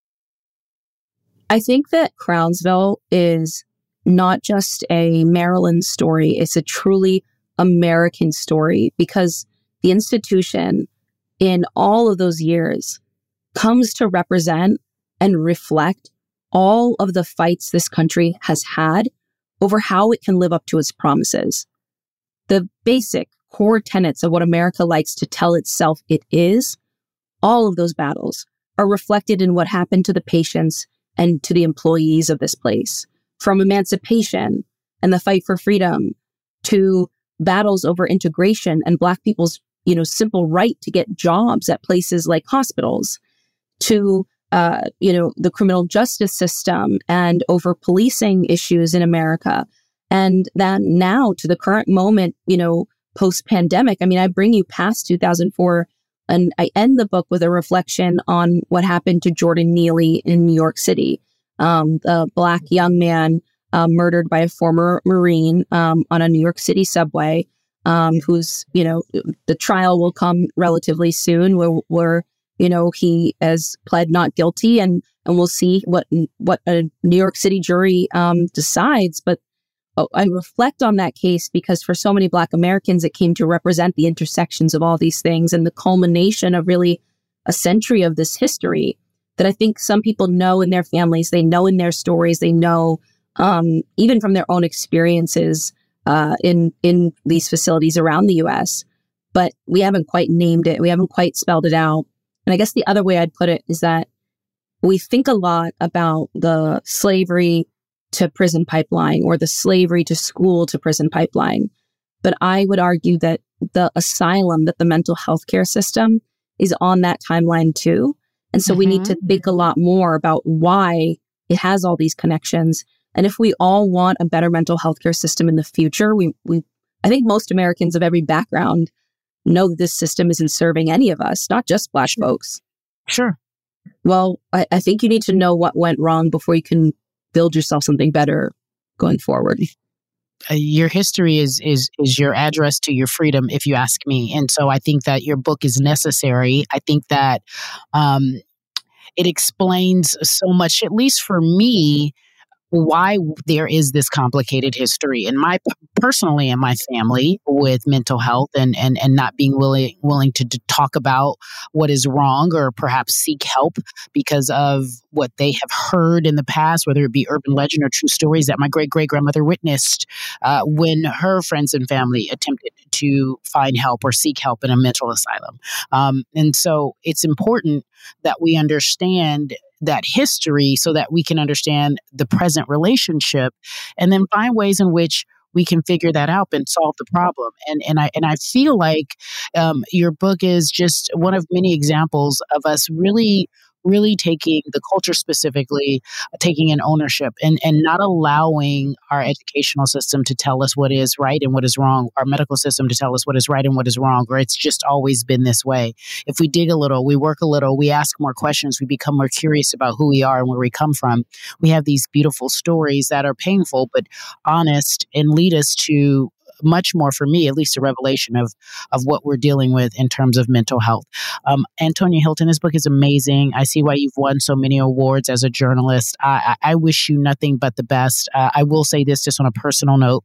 I think that Crownsville is not just a Maryland story. It's a truly American story, because the institution in all of those years comes to represent and reflect all of the fights this country has had over how it can live up to its promises. The basic core tenets of what America likes to tell itself it is, all of those battles are reflected in what happened to the patients and to the employees of this place. From emancipation and the fight for freedom to battles over integration and Black people's, you know, simple right to get jobs at places like hospitals, to, uh, you know, the criminal justice system and over policing issues in America. And then now to the current moment, you know, post-pandemic. I mean, I bring you past two thousand four, and I end the book with a reflection on what happened to Jordan Neely in New York City. Um, the Black young man uh, murdered by a former Marine um, on a New York City subway, um, who's, you know, the trial will come relatively soon where, where, you know, he has pled not guilty, and, and we'll see what, what a New York City jury um, decides. But oh, I reflect on that case because for so many Black Americans, it came to represent the intersections of all these things and the culmination of really a century of this history that I think some people know in their families, they know in their stories, they know um, even from their own experiences uh, in in these facilities around the U S. But we haven't quite named it. We haven't quite spelled it out. And I guess the other way I'd put it is that we think a lot about the slavery to prison pipeline or the slavery to school to prison pipeline. But I would argue that the asylum, that the mental health care system is on that timeline too. And so mm-hmm. we need to think a lot more about why it has all these connections. And if we all want a better mental health care system in the future, we, we, I think most Americans of every background know that this system isn't serving any of us, not just Black sure. folks. Sure. Well, I, I think you need to know what went wrong before you can build yourself something better going forward. Uh, your history is is is your address to your freedom, if you ask me. And so I think that your book is necessary. I think that um, it explains so much, at least for me, why there is this complicated history in my personally in my family with mental health and and and not being willing willing to, to talk about what is wrong or perhaps seek help because of what they have heard in the past, whether it be urban legend or true stories that my great great grandmother witnessed uh, when her friends and family attempted to find help or seek help in a mental asylum. Um, and so it's important that we understand that history so that we can understand the present relationship and then find ways in which we can figure that out and solve the problem. And and I and I feel like um, your book is just one of many examples of us really, really taking the culture specifically, uh, taking an ownership and, and not allowing our educational system to tell us what is right and what is wrong, our medical system to tell us what is right and what is wrong, or it's just always been this way. If we dig a little, we work a little, we ask more questions, we become more curious about who we are and where we come from, we have these beautiful stories that are painful but honest and lead us to much more, for me, at least a revelation of of what we're dealing with in terms of mental health. Um, Antonia Hilton, this book is amazing. I see why you've won so many awards as a journalist. I, I, I wish you nothing but the best. Uh, I will say this just on a personal note.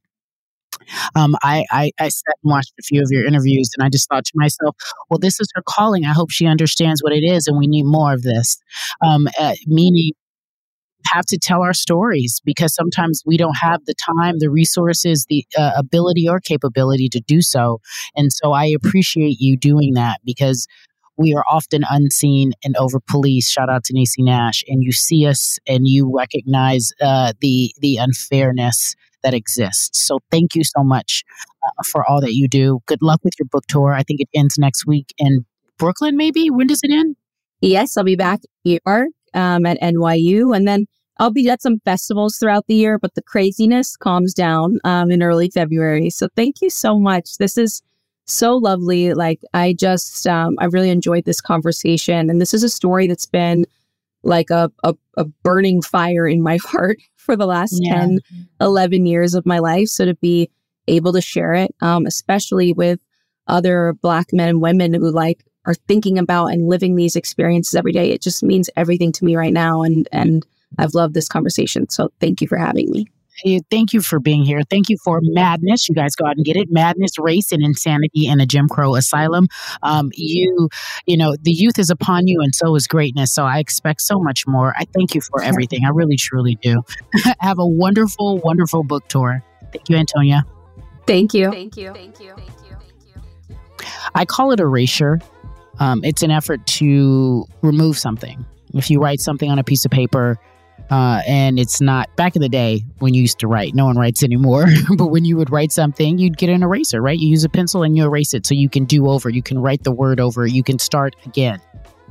Um, I, I, I sat and watched a few of your interviews and I just thought to myself, well, this is her calling. I hope she understands what it is and we need more of this. Um, uh, meaning, have to tell our stories because sometimes we don't have the time, the resources, the uh, ability or capability to do so. And so I appreciate you doing that because we are often unseen and over policed. Shout out to Niecy Nash. And you see us and you recognize uh, the the unfairness that exists. So thank you so much uh, for all that you do. Good luck with your book tour. I think it ends next week in Brooklyn, maybe? When does it end? Yes, I'll be back here um, at N Y U. And then I'll be at some festivals throughout the year, but the craziness calms down um, in early February. So thank you so much. This is so lovely. Like, I just, um, I really enjoyed this conversation. And this is a story that's been like a, a, a burning fire in my heart for the last yeah. ten, eleven years of my life. So to be able to share it, um, especially with other Black men and women who like are thinking about and living these experiences every day, it just means everything to me right now. And, and I've loved this conversation. So thank you for having me. Hey, thank you for being here. Thank you for Madness. You guys go out and get it. Madness, Race, and Insanity in a Jim Crow Asylum. Um, you, you know, the youth is upon you and so is greatness. So I expect so much more. I thank you for everything. I really, truly do. Have a wonderful, wonderful book tour. Thank you, Antonia. Thank you. Thank you. Thank you. Thank you. Thank you. I call it erasure. Um, it's an effort to remove something. If you write something on a piece of paper, Uh, and it's not, back in the day when you used to write, no one writes anymore, but when you would write something, you'd get an eraser, right? You use a pencil and you erase it so you can do over, you can write the word over, you can start again.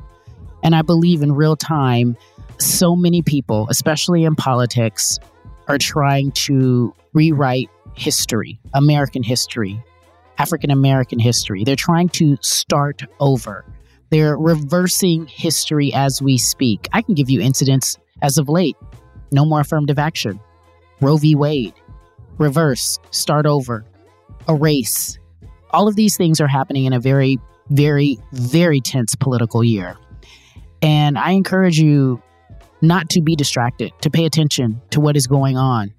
And I believe in real time, so many people, especially in politics, are trying to rewrite history, American history, African American history. They're trying to start over. They're reversing history as we speak. I can give you incidents as of late. No more affirmative action. Roe v. Wade. Reverse. Start over. Erase. All of these things are happening in a very, very, very tense political year. And I encourage you not to be distracted, to pay attention to what is going on.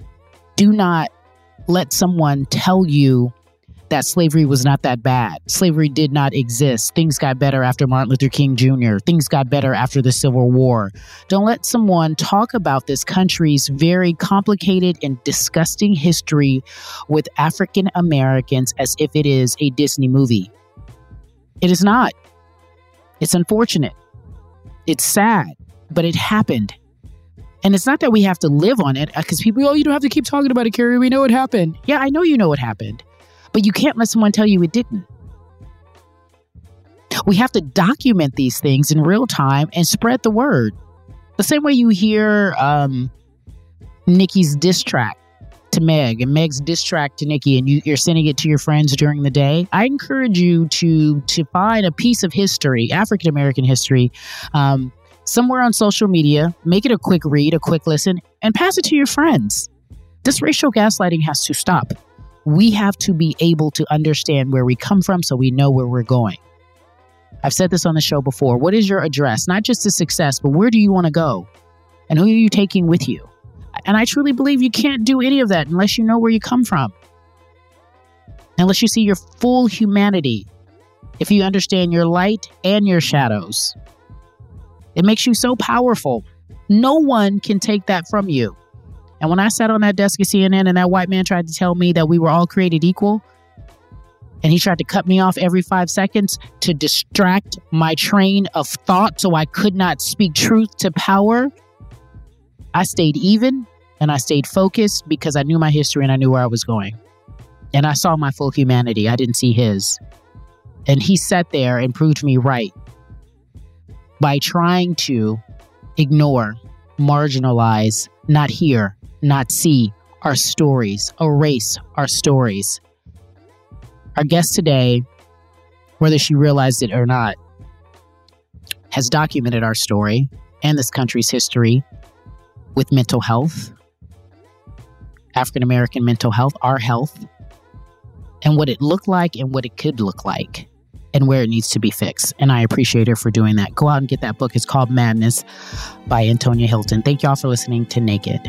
Do not let someone tell you that slavery was not that bad. Slavery did not exist. Things got better after Martin Luther King Junior Things got better after the Civil War. Don't let someone talk about this country's very complicated and disgusting history with African Americans as if it is a Disney movie. It is not. It's unfortunate. It's sad, but it happened. And it's not that we have to live on it, because people, oh, you don't have to keep talking about it, Carrie. We know it happened. Yeah, I know you know it happened. But you can't let someone tell you it didn't. We have to document these things in real time and spread the word. The same way you hear um, Nicki's diss track to Meg and Meg's diss track to Nicki, and you, you're sending it to your friends during the day. I encourage you to to find a piece of history, African American history, um, somewhere on social media, make it a quick read, a quick listen, and pass it to your friends. This racial gaslighting has to stop. We have to be able to understand where we come from so we know where we're going. I've said this on the show before. What is your address? Not just to success, but where do you want to go? And who are you taking with you? And I truly believe you can't do any of that unless you know where you come from. Unless you see your full humanity. If you understand your light and your shadows. It makes you so powerful. No one can take that from you. And when I sat on that desk at C N N and that white man tried to tell me that we were all created equal, and he tried to cut me off every five seconds to distract my train of thought so I could not speak truth to power, I stayed even And I stayed focused because I knew my history and I knew where I was going. And I saw my full humanity. I didn't see his. And he sat there and proved me right by trying to ignore, marginalize, not hear, not see our stories, erase our stories. Our guest today, whether she realized it or not, has documented our story and this country's history with mental health, African American mental health, our health, and what it looked like and what it could look like and where it needs to be fixed. And I appreciate her for doing that. Go out and get that book. It's called Madness by Antonia Hilton. Thank y'all for listening to Naked.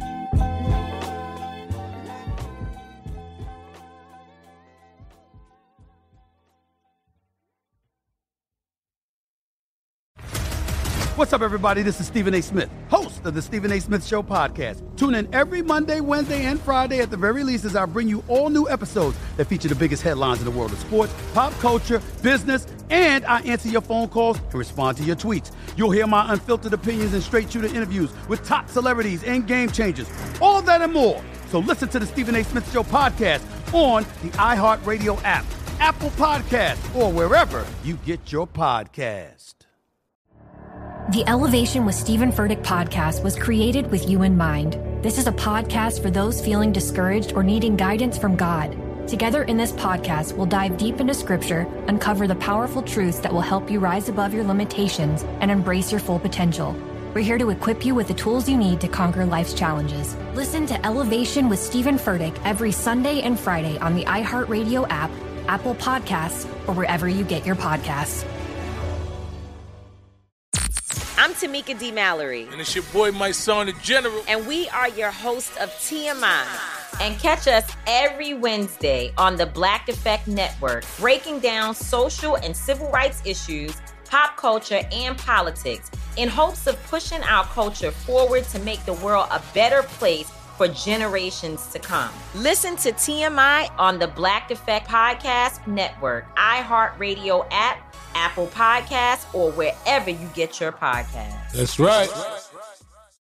What's up, everybody? This is Stephen A. Smith, host of the Stephen A. Smith Show podcast. Tune in every Monday, Wednesday, and Friday at the very least as I bring you all new episodes that feature the biggest headlines in the world of sports, pop culture, business, and I answer your phone calls and respond to your tweets. You'll hear my unfiltered opinions and straight-shooter interviews with top celebrities and game changers. All of that and more. So listen to the Stephen A. Smith Show podcast on the iHeartRadio app, Apple Podcasts, or wherever you get your podcast. The Elevation with Stephen Furtick podcast was created with you in mind. This is a podcast for those feeling discouraged or needing guidance from God. Together in this podcast, we'll dive deep into scripture, uncover the powerful truths that will help you rise above your limitations and embrace your full potential. We're here to equip you with the tools you need to conquer life's challenges. Listen to Elevation with Stephen Furtick every Sunday and Friday on the iHeartRadio app, Apple Podcasts, or wherever you get your podcasts. I'm Tamika D. Mallory. And it's your boy, my son, the General. And we are your hosts of T M I. And catch us every Wednesday on the Black Effect Network, breaking down social and civil rights issues, pop culture, and politics in hopes of pushing our culture forward to make the world a better place for generations to come. Listen to T M I on the Black Effect Podcast Network, iHeartRadio app, Apple Podcasts, or wherever you get your podcasts. That's right.